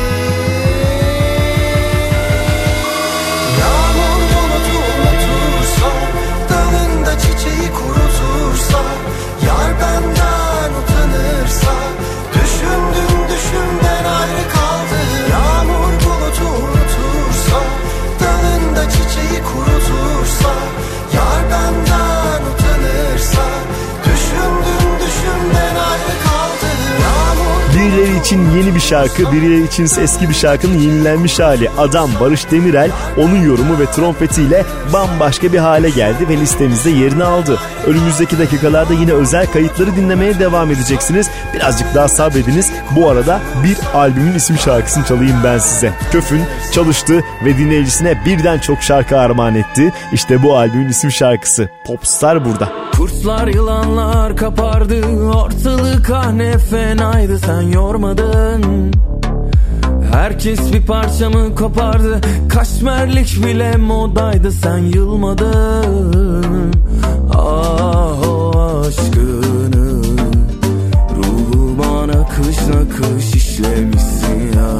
Yağmur bulutu unutursa, dalında çiçeği kurutursa, yar benden utanırsa, düşündüm düşümden ayrı kaldı. Yağmur bulutu unutursa, dalında çiçeği kurutursa, yar benden utanırsa, düşündüm düşümden ayrı kaldı. Yağmur. Birileri için yeni bir şarkı, birileri için eski bir şarkının yenilenmiş hali. Adam Barış Demirel, onun yorumu ve trompetiyle bambaşka bir hale geldi ve listemizde yerini aldı. Önümüzdeki dakikalarda yine özel kayıtları dinlemeye devam edeceksiniz. Birazcık daha sabrediniz. Bu arada bir albümün isim şarkısını çalayım ben size. Köfün çalıştı ve dinleyicisine birden çok şarkı armağan etti. İşte bu albümün isim şarkısı. Popstar burada. Kurtlar yılanlar kapardı, ortalık ah ne fenaydı, sen yormadın. Herkes bir parçamı kopardı, kaşmerlik bile modaydı, sen yılmadın. Ah o aşkını ruhuma nakış nakış işlemişsin ya.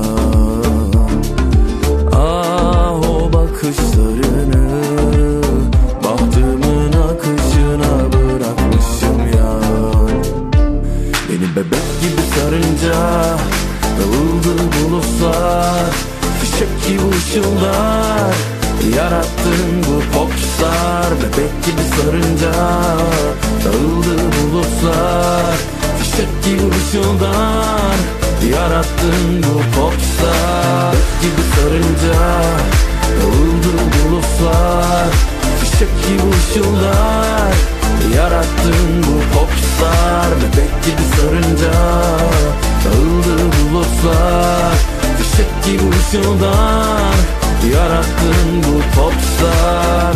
Ah o bakışlarını bahtımın akışına bırakmışım ya. Beni bebek gibi sarınca dağıldı bulutlar, fişek gibi ışıldar, yarattın bu popstar. Bebek gibi sarınca dağıldı bulutlar, fişek gibi ışıldar, yarattın bu popstar. Bebek gibi sarınca dağıldı bulutlar, fişek gibi ışıldar, yarattın bu popstar. Bebek gibi sarınca dağıldı bulutlar, fişek gibi ışıldar, yarattın bu popstar.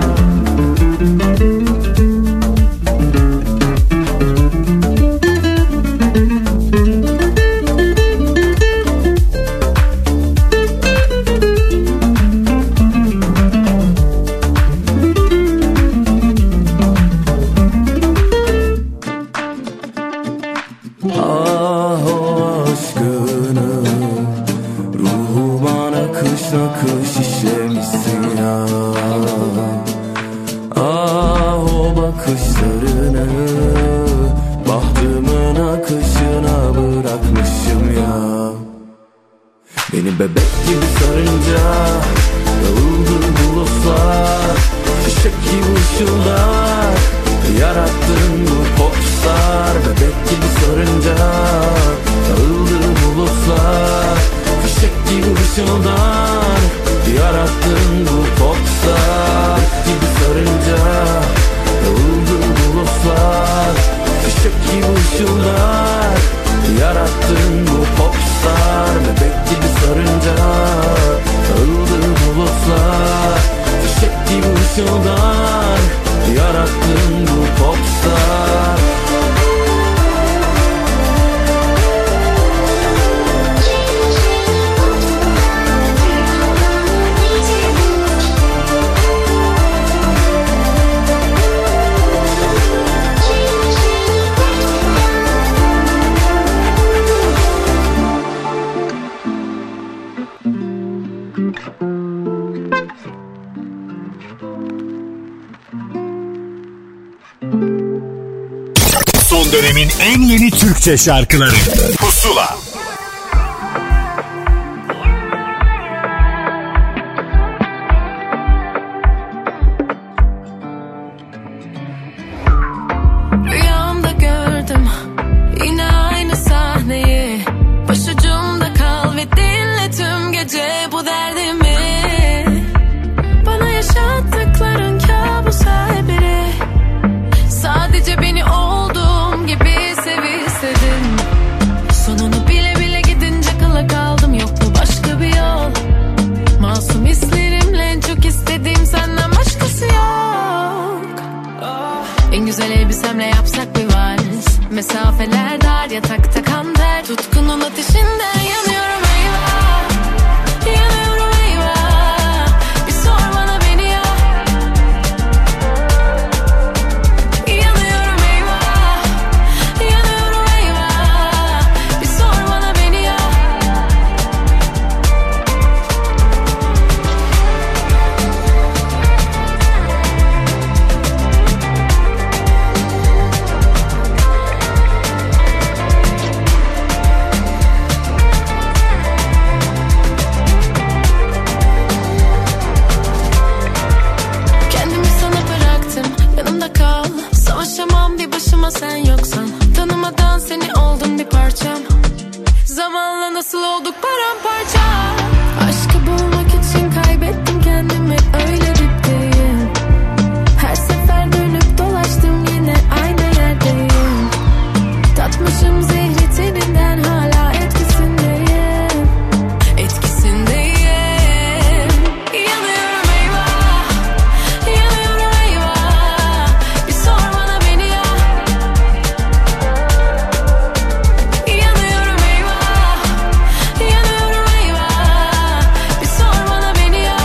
Bebek gibi sarınca dağıldı bulutlar, fişek gibi ışıldar, yarattın bu popstar. Bebek gibi sarınca dağıldı bulutlar, fişek gibi ışıldar, yarattın bu popstar. Bebek gibi sarınca dağıldı bulutlar, fişek gibi ışıldar, yarattın bu popstar. Bebek gibi sarınca dağıldı bulutlar, fişek gibi ışıldar, yarattın bu popstar. Son dönemin en yeni Türkçe şarkıları Pusula. Rüyamda gördüm yine aynı sahneyi, başucumda kal ve dinle tüm gece bu derdimi. Bana yaşattıkların kabus her biri, sadece beni olduğum gibi sev istedim. var yatakta kan ter. Tutkunun ateşinden yanıyorum eyvah. Yanıyorum eyvah. Bir sor bana beni ya. Yanıyorum eyvah. Yanıyorum eyvah. Bir sor bana beni ya. Savaşamam bir başıma sen yoksan. Tanımadan seni oldum bir parçam. Zamanla nasıl olduk paramparça. Aşkı bulmak için kaybettim kendimi, öyle dipteyim. Her sefer dönüp dolaştım yine aynı yerdeyim. Tatmışım zehri teninden hala etkisindeyim. Etkisindeyim. Yanıyorum eyvah. Yanıyorum eyvah. Bir sor bana beni ya. Yanıyorum eyvah. Yanıyorum eyvah. Bir sor bana beni ya.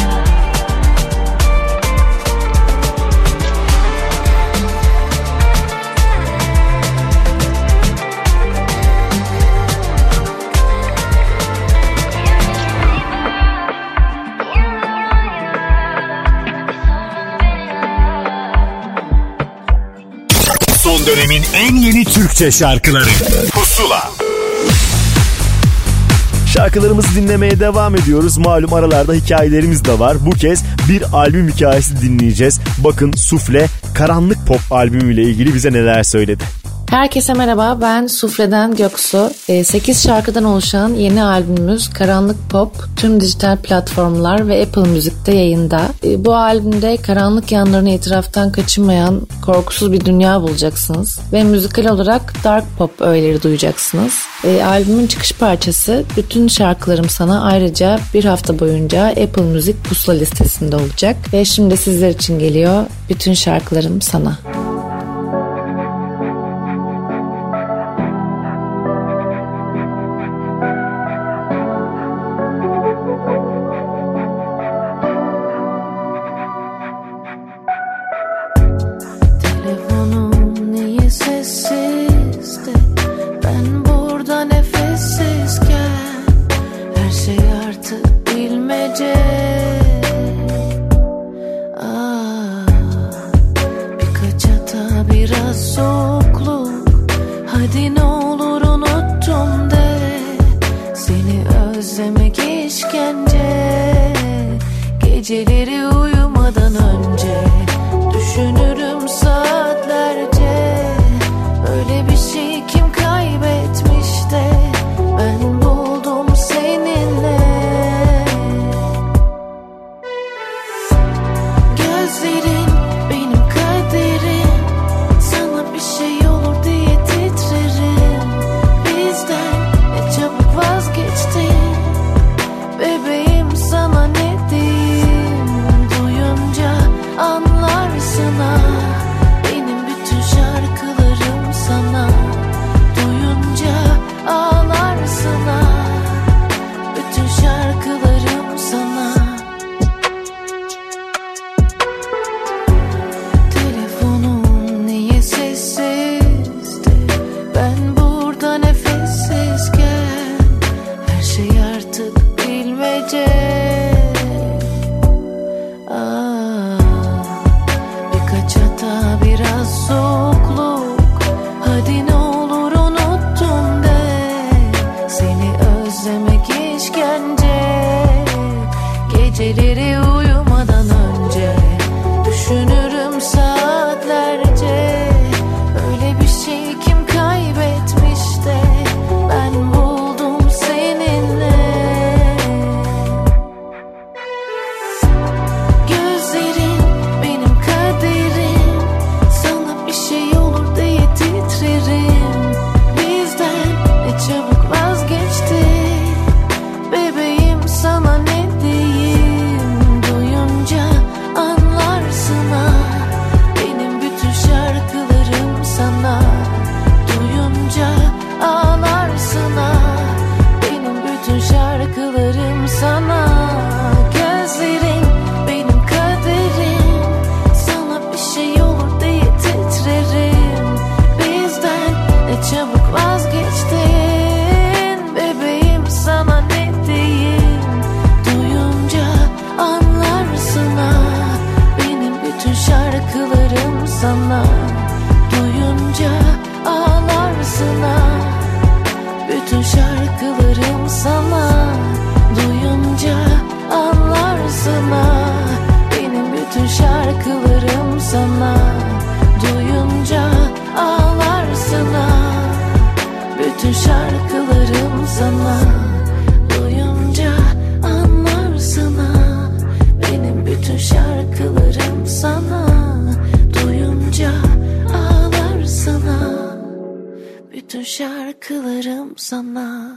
Son dönemin en yeni Türkçe şarkıları Pusula. Şarkılarımızı dinlemeye devam ediyoruz. Malum aralarda hikayelerimiz de var. Bu kez bir albüm hikayesi dinleyeceğiz. Bakın Sufle Karanlık Pop albümüyle ilgili bize neler söyledi. Herkese merhaba, ben Sufle'den Göksu. 8 şarkıdan oluşan yeni albümümüz Karanlık Pop tüm dijital platformlar ve Apple Müzik'te yayında. Bu albümde karanlık yanlarını itiraftan kaçınmayan korkusuz bir dünya bulacaksınız. Ve müzikal olarak dark pop öğeleri duyacaksınız. Albümün çıkış parçası Bütün Şarkılarım Sana ayrıca bir hafta boyunca Apple Müzik Pusula listesinde olacak. Ve şimdi sizler için geliyor Bütün Şarkılarım Sana. Geceleri uyumadan önce düşünürüm saatlerce. Öyle bir şey kim kaybetmiş de ben buldum seninle. Gözlerin benim kaderim, sana bir şey olur diye titrerim. Bizden ne çabuk vazgeçtin bebeğim, sana ne anlarsın ha. Benim bütün şarkılarım sana. şarkılarım sana. Duyunca anlarsın ha. Benim bütün şarkılarım sana. Duyunca ağlarsın ha. Bütün şarkılarım sana.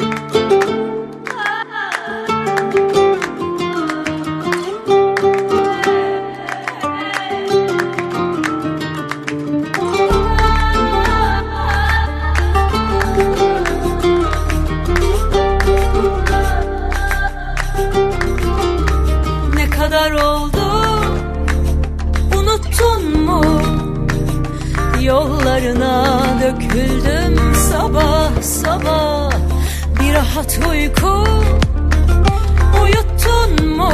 Ne kadar oldu unuttun mu? Yollarına döküldüm sabah sabah. Bir rahat uyku uyuttun mu?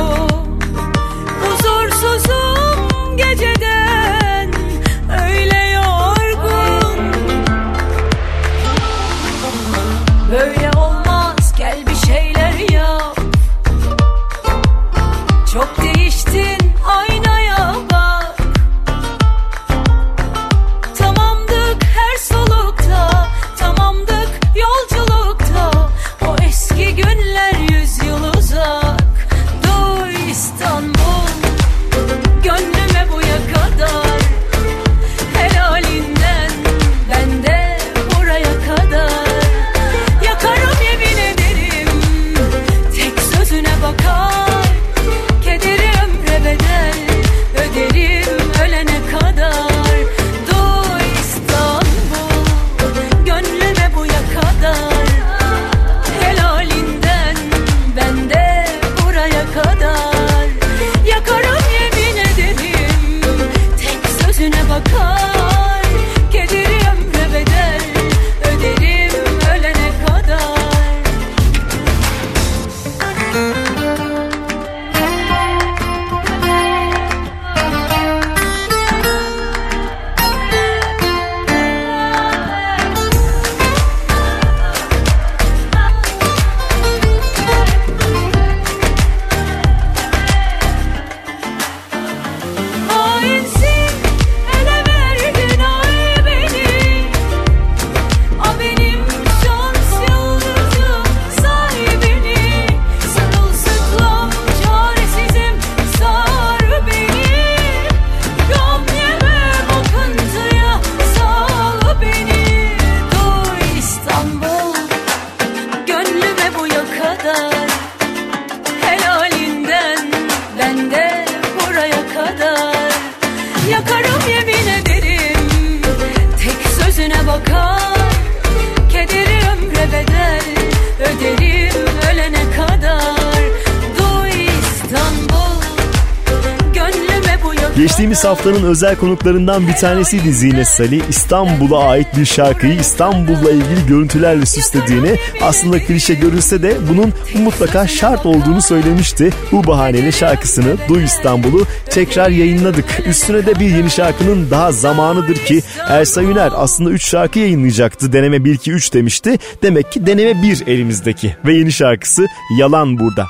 Huzursuzum geceden öyle yorgun. Böyle olmaz, gel bir şeyler yap. Çok değiştin, aynaya bak. Tamamdık her solukta, tamamdık yolculukta. O eski günler 100 yıl uzak. Duy İstanbul, gönlüme buya kadar. Helalinden ben de buraya kadar. Yakarım yemin ederim, tek sözüne bakar. Kederi ömre bedel öderim ölene kadar. Duy İstanbul, gönlüme buya kadar. Helalinden ben de buraya kadar. Yakarım yemin ederim, tek sözüne bakar. Kederi ömre bedel öderim ölene kadar. Hainsin, ele verdin ay beni. A benim şans yıldızım, sahibini. Sırılsıklam çaresizim, sar beni. Gam yemem akıntıya, sal beni. Duy İstanbul, gönlüme buya kadar. Helalinden ben de buraya kadar. Yakarım yemin ederim, tek sözüne bakar. Kederi ömre bedel öderim ölene kadar. Duy İstanbul, gönlüme buya kadar. Geçtiğimiz haftanın özel konuklarından bir tanesiydi Zine Salih. İstanbul'a ait bir şarkıyı İstanbul'la ilgili görüntülerle süslediğini, aslında klişe görülse de bunun mutlaka şart olduğunu söylemişti. Bu bahaneyle şarkısını Duy İstanbul'u tekrar yayınladık. Üstüne de bir yeni şarkının daha zamanıdır ki Ersa Üner aslında 3 şarkı yayınlayacaktı. Deneme 1-2-3 demişti. Demek ki deneme 1 elimizdeki ve yeni şarkısı Yalan burada.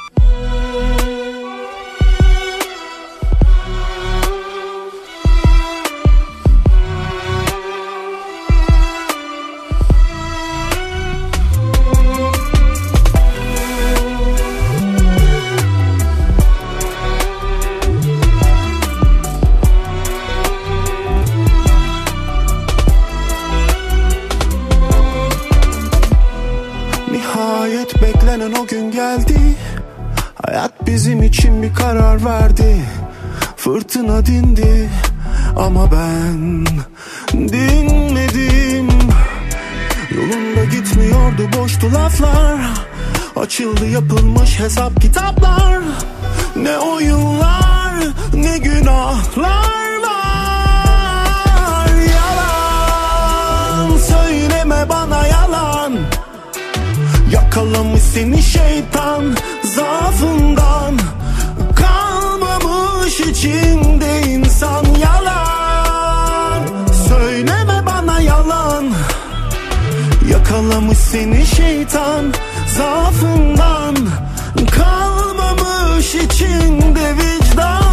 Nihayet beklenen o gün geldi. Hayat bizim için bir karar verdi. Fırtına dindi ama ben dinmedim. Yolunda gitmiyordu, boştu laflar. Açıldı yapılmış hesap kitaplar. Ne oyunlar ne günahlar var. Yalan söyleme bana, yalan. Yakalamış seni şeytan zaafından. Kalmamış içinde insan, yalan. Söyleme bana, yalan. Yakalamış seni şeytan zaafından. Kalmamış içinde vicdan.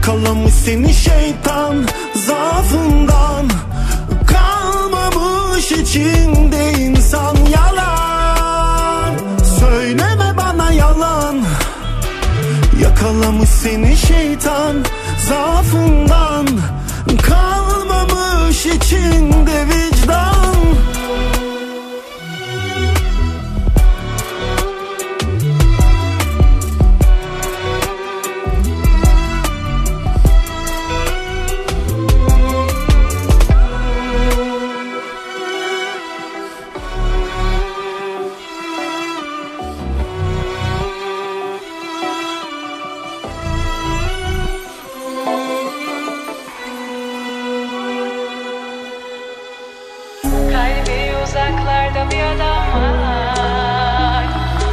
Yakalamış seni şeytan zaafından, kalmamış içinde insan. Yalan söyleme bana, yalan. Yakalamış seni şeytan zaafından, kalmamış içinde vicdan. Uzaklarda bir adam var,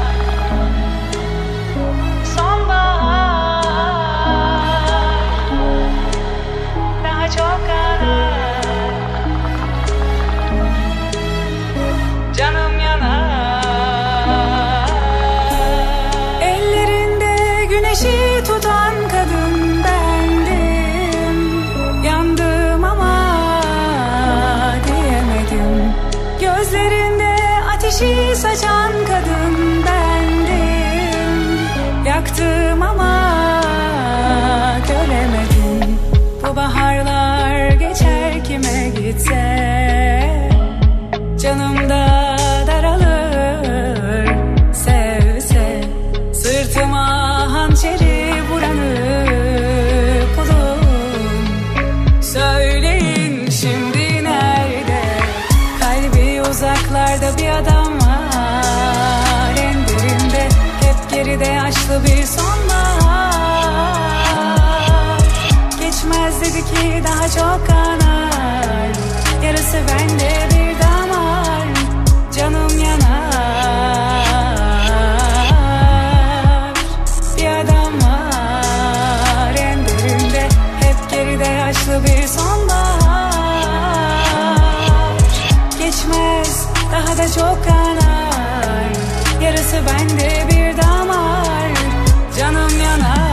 sonbahar, daha çok arar, canım yanar. Ellerinde güneşi tutan kadın bendim, yandım ama diyemedim. Gözlerinde ateşi saçan kadın bendim, yaktım ama göremedim. Bu baharlar geçer kime gitse, canımda daralır sevse. Sırtıma hançeri vuranı bulun, söyleyin şimdi nerede? Kalbi uzaklarda bir adam var, en derinde hep geride yaşlı bir sonbahar. Geçmez dedi ki daha çok kanar, yarısı bende bir damar, canım yanar. Bir adam var, en derinde hep geride yaşlı bir sonbahar. Geçmez daha da çok kanar, yarısı bende bir damar, canım yanar.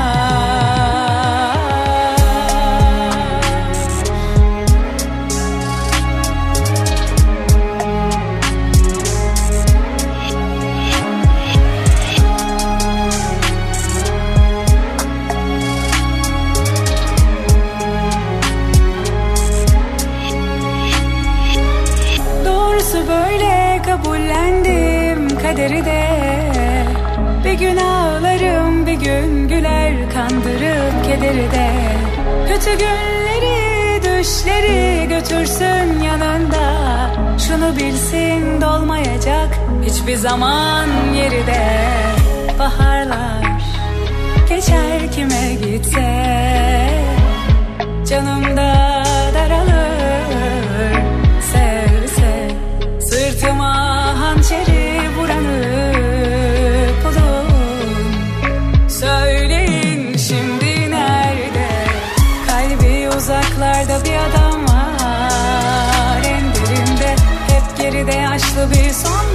Böyle kabullendim kaderi de, bir gün ağlarım bir gün güler, kandırıp kederi de. Kötü günleri düşleri götürsün yanında, şunu bilsin dolmayacak hiçbir zaman yeri de. Baharlar geçer kime gitse, canımda daralır sevse. Sırtıma hançeri vuranı bulun, söyleyin şimdi nerede? Kalbi uzaklarda bir adam var, en derinde hep geride yaşlı bir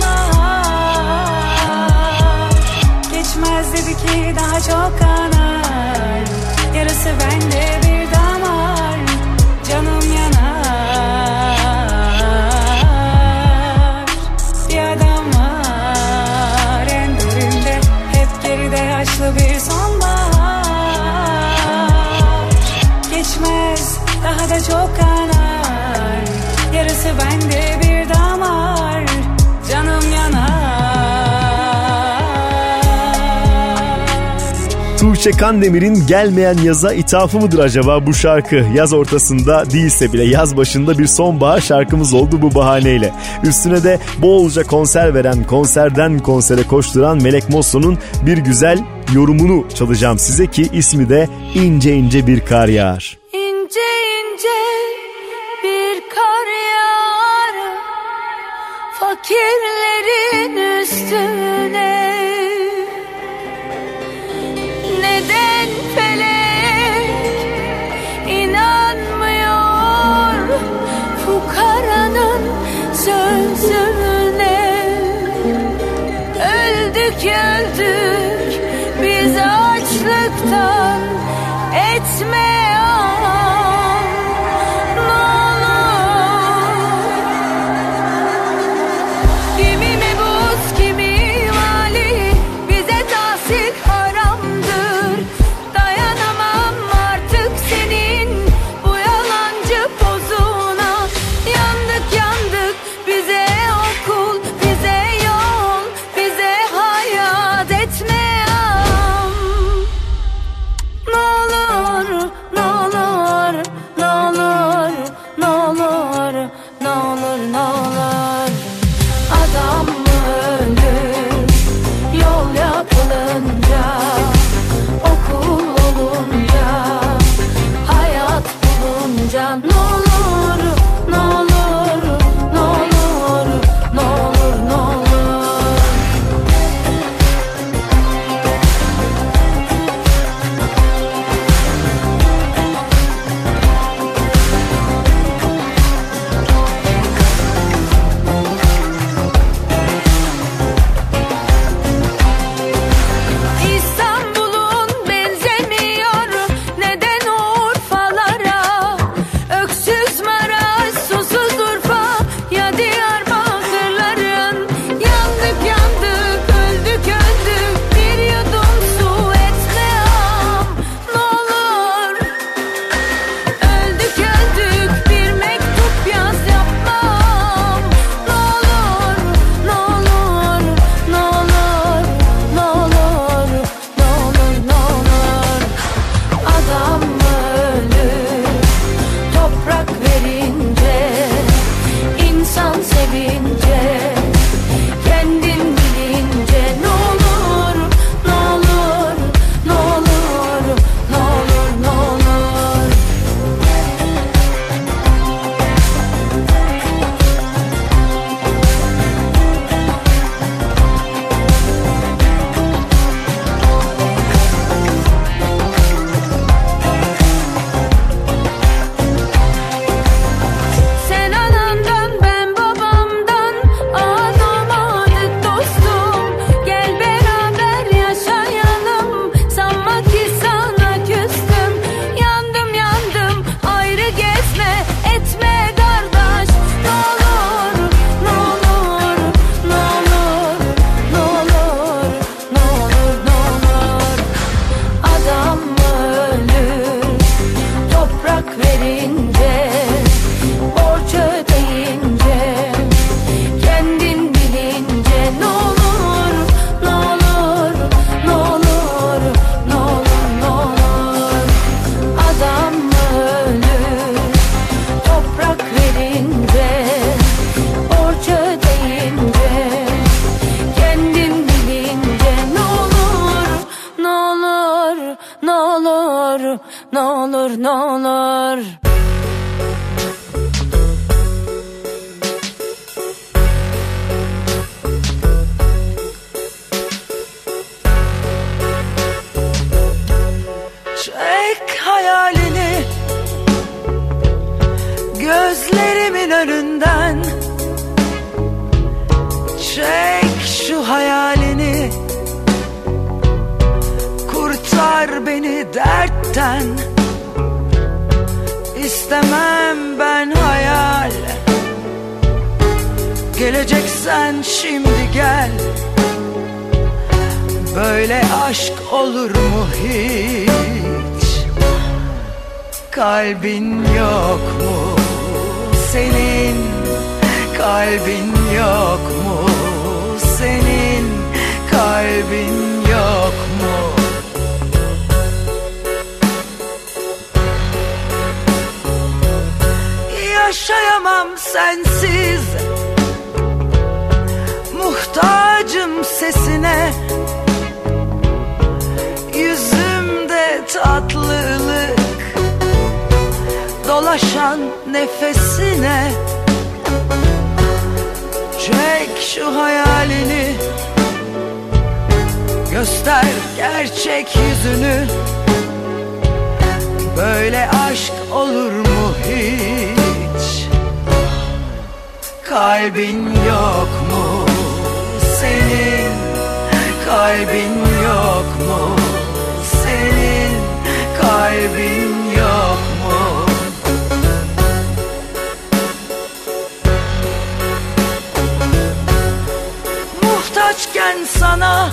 sonbahar. Geçmez dedi ki daha çok kanar, yarısı bende bir damar, canım yanar. Yaşlı bir sonbahar, geçmez daha da çok kanar, yarısı bende bir damar, canım yanar. Tuğçe Kandemir'in Gelmeyen Yaza ithafı mıdır acaba bu şarkı? Yaz ortasında değilse bile yaz başında bir sonbahar şarkımız oldu bu bahaneyle. Üstüne de bolca konser veren, konserden konsere koşturan Melek Mosso'nun bir güzel yorumunu çalacağım size ki ismi de İnce İnce Bir Kar Yağar. İnce ince bir kar yağar fakirlerin üstüne. Neden felek inanmıyor fukaranın sözüne? Öldük öldük biz açlıktan, etme ne olur. Çek hayalini gözlerimin önünden. Çek şu hayalini, kurtar beni dertten. İstemem ben hayal, geleceksen şimdi gel. Böyle aşk olur mu hiç? Kalbin yok mu senin? Kalbin yok mu senin? Kalbin yok mu? Yaşayamam sensiz, muhtacım sesine. Yüzümde tatlılık, dolaşan nefesine. Çek şu hayalini, göster gerçek yüzünü. Böyle aşk olur mu hiç? Kalbin yok mu senin? Kalbin yok mu senin? Kalbin yok mu? Muhtaçken sana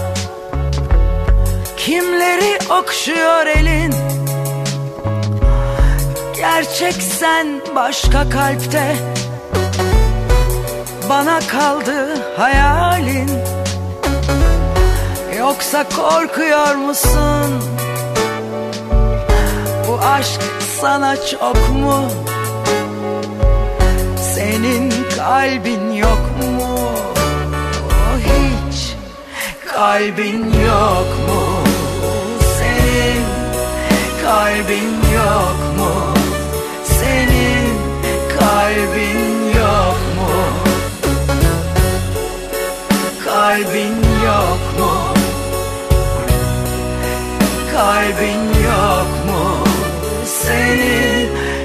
kimleri okşuyor elin? Gerçek sen başka kalpte, bana kaldı hayalin. Yoksa korkuyor musun? Bu aşk sana çok mu? Senin kalbin yok mu? Hiç kalbin yok mu? Senin kalbin yok mu? Senin kalbin yok mu? Kalbin yok mu? Kalbin yok mu? Senin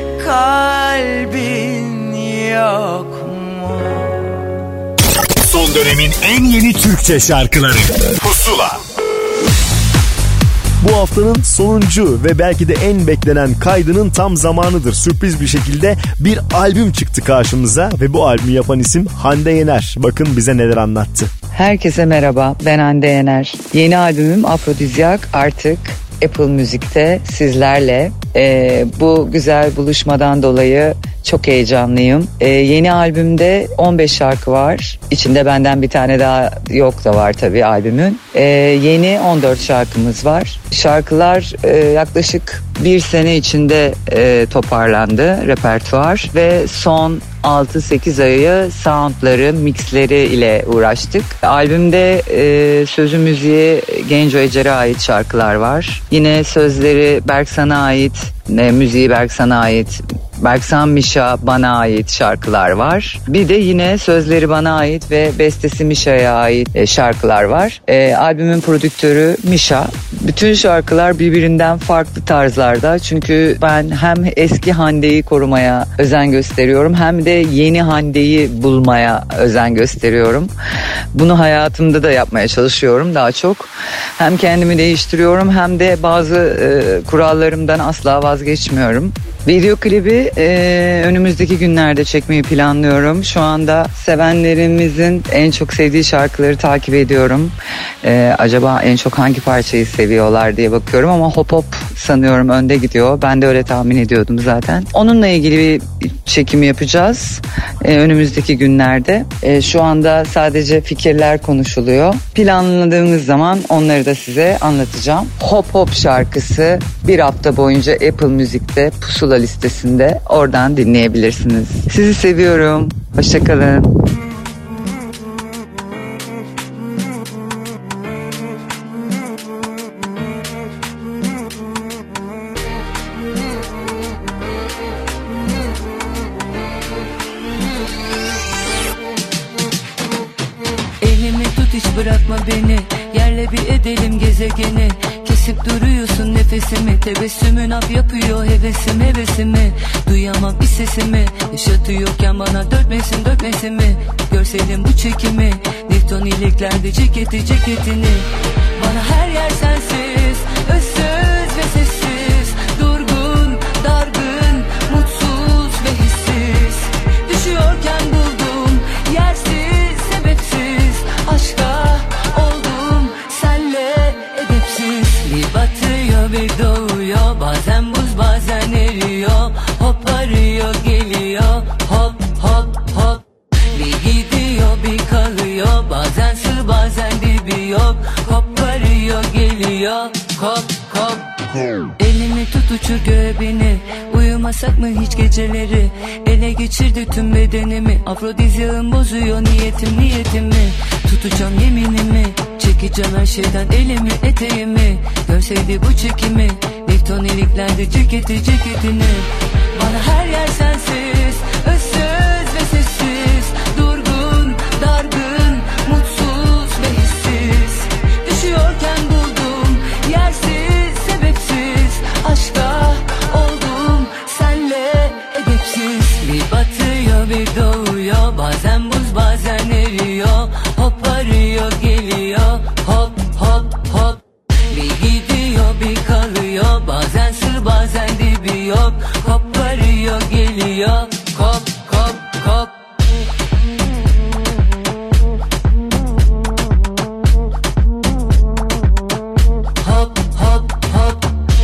kalbin yok mu? Son dönemin en yeni Türkçe şarkıları Pusula. Bu haftanın sonuncu ve belki de en beklenen kaydının tam zamanıdır. Sürpriz bir şekilde bir albüm çıktı karşımıza ve bu albümü yapan isim Hande Yener. Bakın bize neler anlattı. Herkese merhaba, ben Hande Yener. Yeni albümüm Afrodizyak artık Apple Müzik'te sizlerle. Bu güzel buluşmadan dolayı çok heyecanlıyım. Yeni albümde 15 şarkı var. İçinde benden bir tane daha yok da var tabii albümün. Yeni 14 şarkımız var. Şarkılar yaklaşık bir sene içinde toparlandı repertuar ve son 6-8 ayı soundları, mixleri ile uğraştık. Albümde sözü müziği Genco Ecer'e ait şarkılar var. Yine sözleri Berksan'a ait, müziği Berksan'a ait, Berksan Mişa bana ait şarkılar var. Bir de yine sözleri bana ait ve bestesi Mişa'ya ait şarkılar var. Albümün prodüktörü Mişa. Bütün şarkılar birbirinden farklı tarzlarda. Çünkü ben hem eski Hande'yi korumaya özen gösteriyorum hem de yeni Hande'yi bulmaya özen gösteriyorum. Bunu hayatımda da yapmaya çalışıyorum daha çok. Hem kendimi değiştiriyorum hem de bazı kurallarımdan asla vazgeçmiyorum. Video klibi önümüzdeki günlerde çekmeyi planlıyorum. Şu anda sevenlerimizin en çok sevdiği şarkıları takip ediyorum. Acaba en çok hangi parçayı seviyorlar diye bakıyorum ama Hop Hop sanıyorum önde gidiyor. Ben de öyle tahmin ediyordum zaten. Onunla ilgili bir çekimi yapacağız önümüzdeki günlerde. Şu anda sadece fikirler konuşuluyor. Planladığımız zaman onları da size anlatacağım. Hop Hop şarkısı bir hafta boyunca Apple Müzik'te Pusula listesinde, oradan dinleyebilirsiniz. Sizi seviyorum. Hoşça kalın. hiç bırakma beni. Yerle bir edelim gezegeni. Kesip duruyorsun nefesimi. Tebessümün ap yapıyor hevesimi. Duyamam bir sesimi. Yaşatıyorken bana dörtmesin mi? Görseydin bu çekimi. Newton iliklerdi ceketini. Bana her yer sensiz, ıssız ve sessiz. Durgun, dargın, mutsuz ve hissiz. Düşüyorken buldum, yersiz, sebepsiz. Aşka oldum, senle edepsiz. Bir batıyor bir doğuyor, bazen buz bazen eriyor. Hop arıyor geliyor, hop hop hop. Bir gidiyor bir kalıyor, bazen sığ bazen dibi yok. Hop arıyor geliyor, hop hop. Elimi tut uçur göğe, uyumasak mı hiç geceleri? Ele geçirdi tüm bedenimi, afrodizyağım bozuyor niyetimi. Tutacağım yeminimi, çekeceğim her şeyden elimi eteğimi. Görseydi bu çekimi, Newton iliklerdi ceketini. Bana her yer sensiz, ıssız ve sessiz. Durgun, dargın, mutsuz ve hissiz. Düşüyorken buldum, yersiz, sebepsiz. Aşka oldum, senle edepsiz. Bir batıyor bir doğuyor, bazen buz bazen eriyor. Hop arıyor geliyor, hop hop hop. Bir gidiyor bir kalıyor, bazen sığ bazen dibi yok. Hop arıyor geliyor, hop hop hop. Hop hop hop.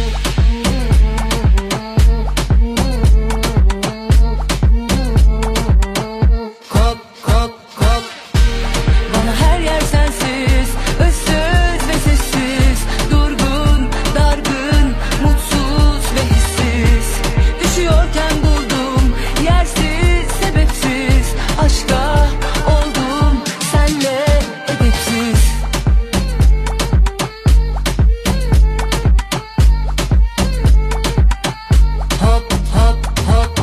Hop hop hop. Bana her yer sensiz, ıssız ve sessiz. Durgun, dargın, mutsuz ve hissiz. Düşüyorken buldum, yersiz, sebepsiz. Aşka oldum, senle edepsiz. Hop hop hop.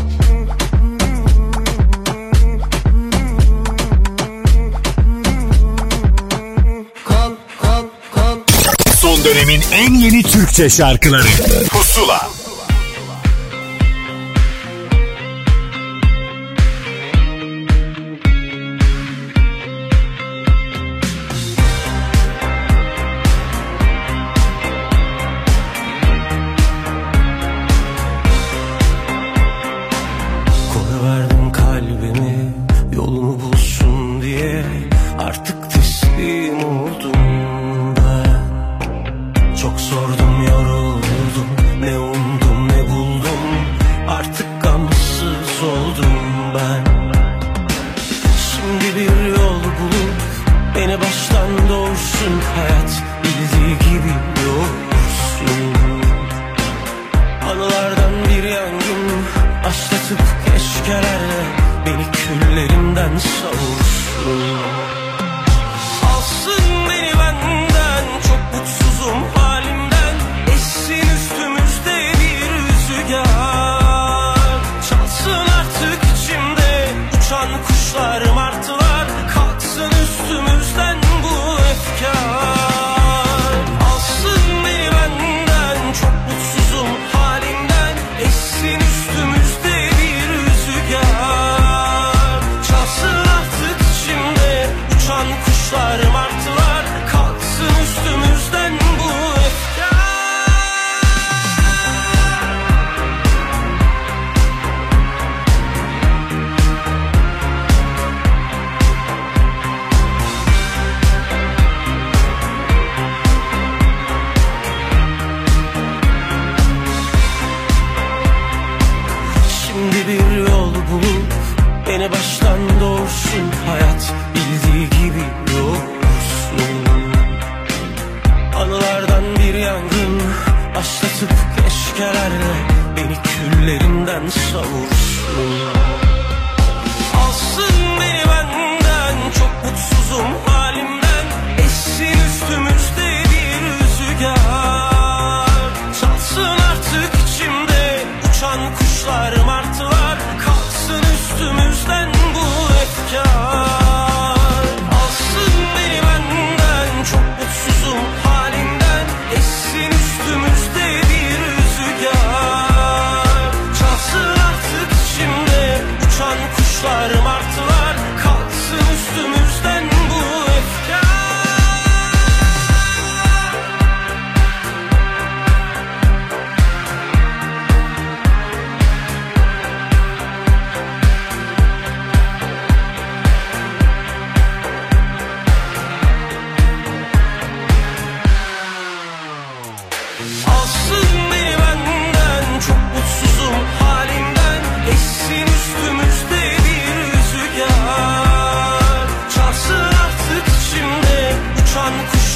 Hop hop hop. Son dönemin en yeni Türkçe şarkıları Pusula. Koyuverdim kalbimi yolunu bulsun diye. Artık teslim oldum ben. Çok sordum yoruldum, ne umdum ne buldum. Artık gamsız oldum ben. Şimdi bir yol bulup beni baştan doğursun. Hayat bildiği gibi yoğursun. Anılardan bir yangın başlatıp keşkelerle beni küllerimden savursun. Alsın beni benden, çok mutsuzum halimden. Essin üstümüzde bir rüzgar. Çalsın artık içimde uçan kuşlar, martılar. Kalksın üstümüzden bu efkar.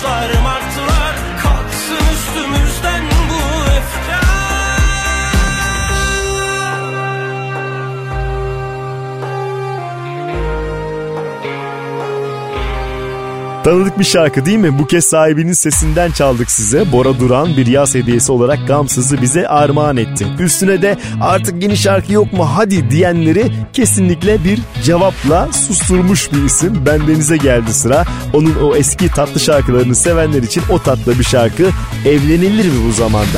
kuşlar martılar, kalksın üstümüzden bu efkar. Tanıdık bir şarkı değil mi? Bu kez sahibinin sesinden çaldık size. Bora Duran bir yaz hediyesi olarak Gamsız'ı bize armağan etti. Üstüne de artık yeni şarkı yok mu hadi diyenleri kesinlikle bir cevapla susturmuş bir isim. Bendenize geldi sıra. Onun o eski tatlı şarkılarını sevenler için o tatlı bir şarkı. Evlenilir mi bu zamanda?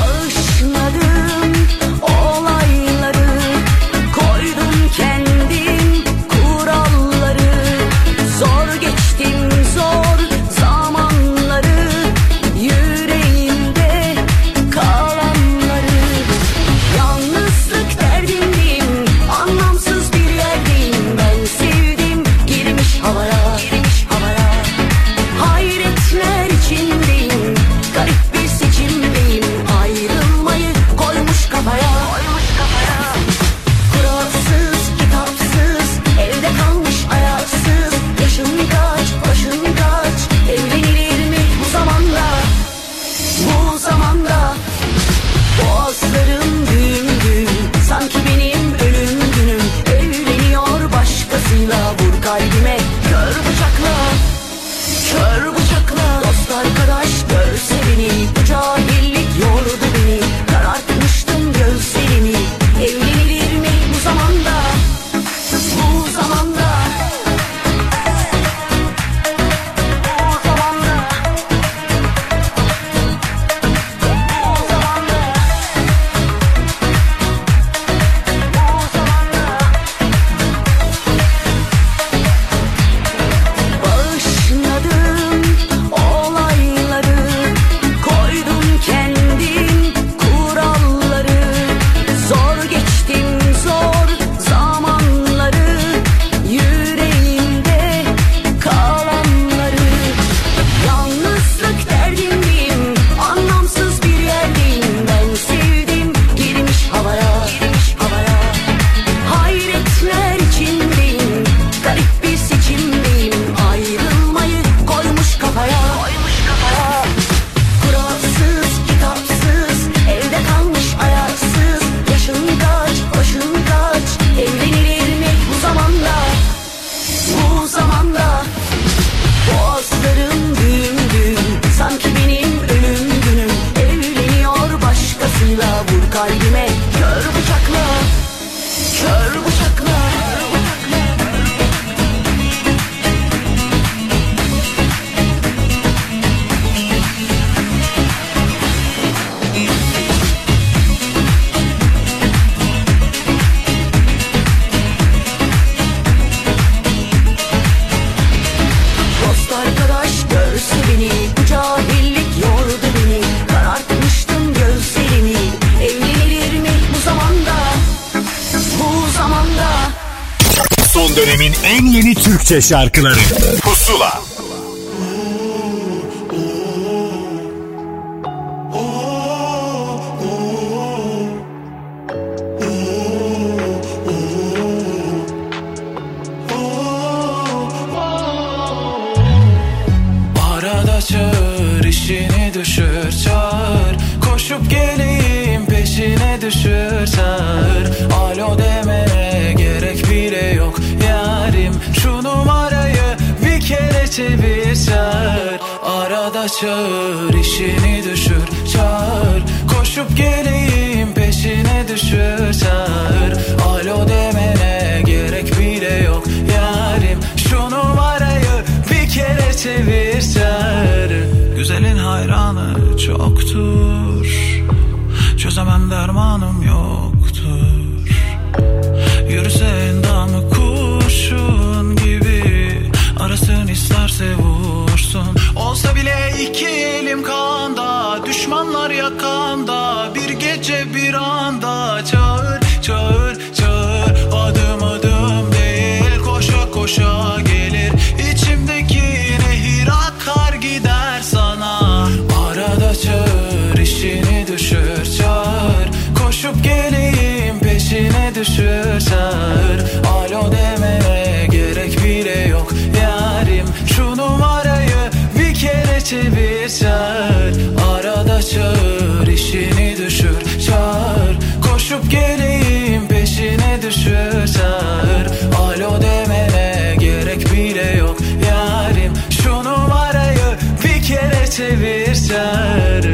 Dönemin en yeni Türkçe şarkıları Pusula. Arada çağır, işini düşür çağır, koşup geleyim peşine düşür çağır. Alo demene gerek bile yok yarim, şu numarayı bir kere çevir çağır. Arada çağır, işini düşür çağır, koşup geleyim peşine düşür çağır. Alo demene gerek bile yok yarim, şu numarayı bir kere çevir çağır. Güzelin hayranı çoktur, çözemem dermanım yoktur. Yürüse endamı kurşun gibi, arasın isterse vursun. Olsa bile iki elim kanda, düşmanlar yakanda, bir gece bir anda. Çağır, çağır, çağır, adım adım değil, koşa koşa gelir. İçimdeki nehir akar gider sana. Arada çağır, işini düşür çağır, koşup geleyim peşine düşür çağır. Alo demene gerek bile yok yarim, şu numarayı bir kere çevir çevir çağır.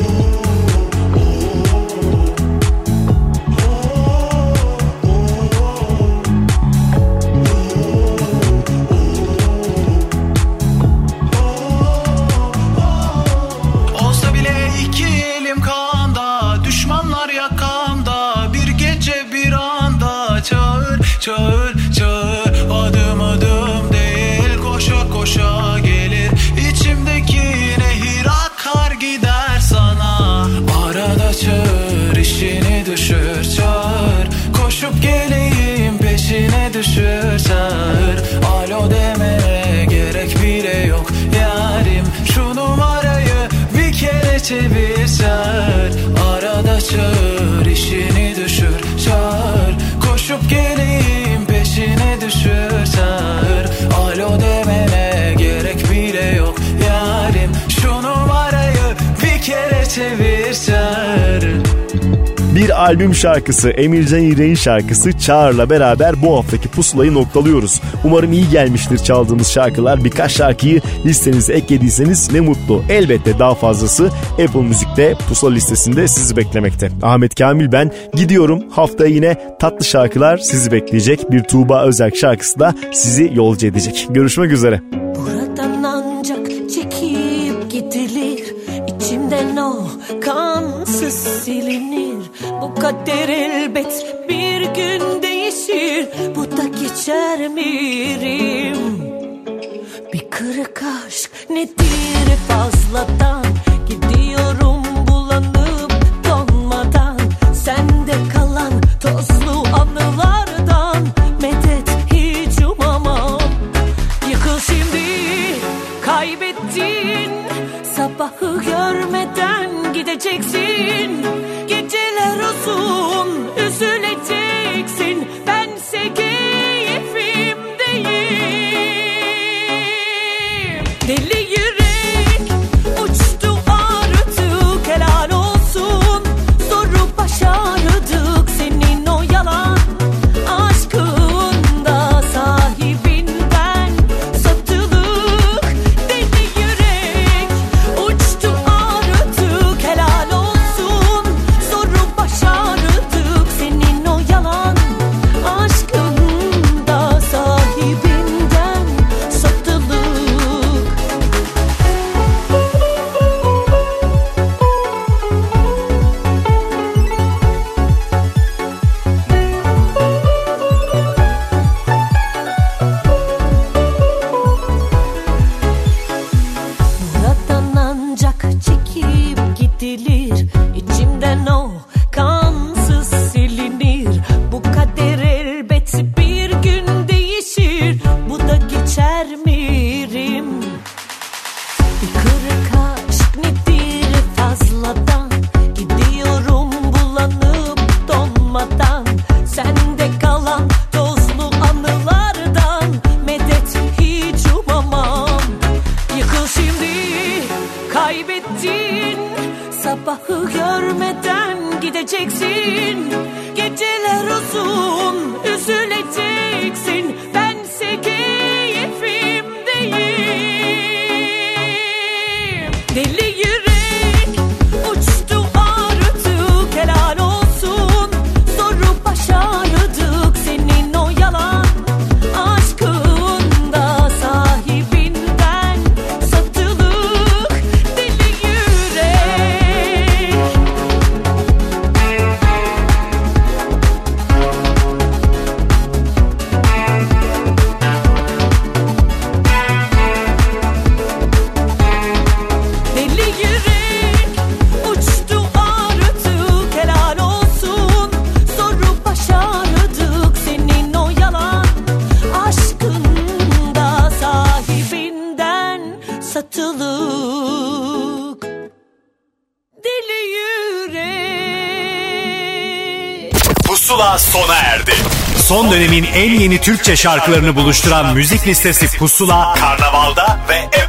Olsa bile iki elim kanda, düşmanlar yakamda, bir gece bir anda çağır çağır çağır. Adım adım değil, koşa koşa gelir, İçimdeki nehir akar gider sana. Arada çağır, işini düşür çağır, koşup geleyim peşine düşür çağır. Alo demene gerek bile yok yarim, şu numarayı bir kere çevir çağır. Arada çağır, işini düşür çağır, koşup geleyim peşine düşür çağır. Alo demene gerek bile yok yarim, şu numarayı bir kere çevir çağır. Bir albüm şarkısı, Emircan İğrek'in şarkısı Çağır'la beraber bu haftaki pusulayı noktalıyoruz. Umarım iyi gelmiştir çaldığımız şarkılar. Birkaç şarkıyı listenize eklediyseniz ne mutlu. Elbette daha fazlası Apple Müzik'te pusula listesinde sizi beklemekte. Ahmet Kamil ben, gidiyorum. Haftaya yine tatlı şarkılar sizi bekleyecek. Bir Tuğba Özerk şarkısı da sizi yolcu edecek. Görüşmek üzere. Buradan ancak çekip gidilir, İçimden o kansız silinir. Bu kader elbet bir gün değişir, bu da geçer mirim? Bir kırık aşk nedir fazladan, gidiyorum bulanıp donmadan. Sende kalan tozlu anılardan medet hiç umamam. Yıkıl şimdi, kaybettin, sabahı görmeden gideceksin. Geceler uzun, üzüleceksin. Bense keyfimdeyim. Deli yürek uçtu artık, helal olsun. Zoru başardık, senin o yalan aşkında sahibinden satılık. Deli yürek uçtu artık, helal olsun. Zoru başardık, senin o yalan aşkında sahibinden satılık. Buradan ancak çekip gidilir, İçimden o kansız silinir. Bu kader elbet bir gün değişir, bu da geçer mirim? Bir kırık aşk nedir fazladan, gidiyorum bulanıp donmadan. Sende kalan tozlu anılardan medet hiç umamam. Yıkıl şimdi, kaybettin, sabahı görmeden gideceksin. Geceler uzun, üzüleceksin. Bense keyfimdeyim. Deli yürek uçtu artık, helal olsun. Zoru başardık, senin o yalan aşkında sahibinden satılık. Deli yürek. Deli yürek uçtu artık, helal olsun. Zoru başardık, senin o yalan aşkında sahibinden satılık. Deli yürek. Pusula sona erdi. Son dönemin en yeni Türkçe şarkılarını buluşturan müzik listesi Pusula, Karnaval'da ve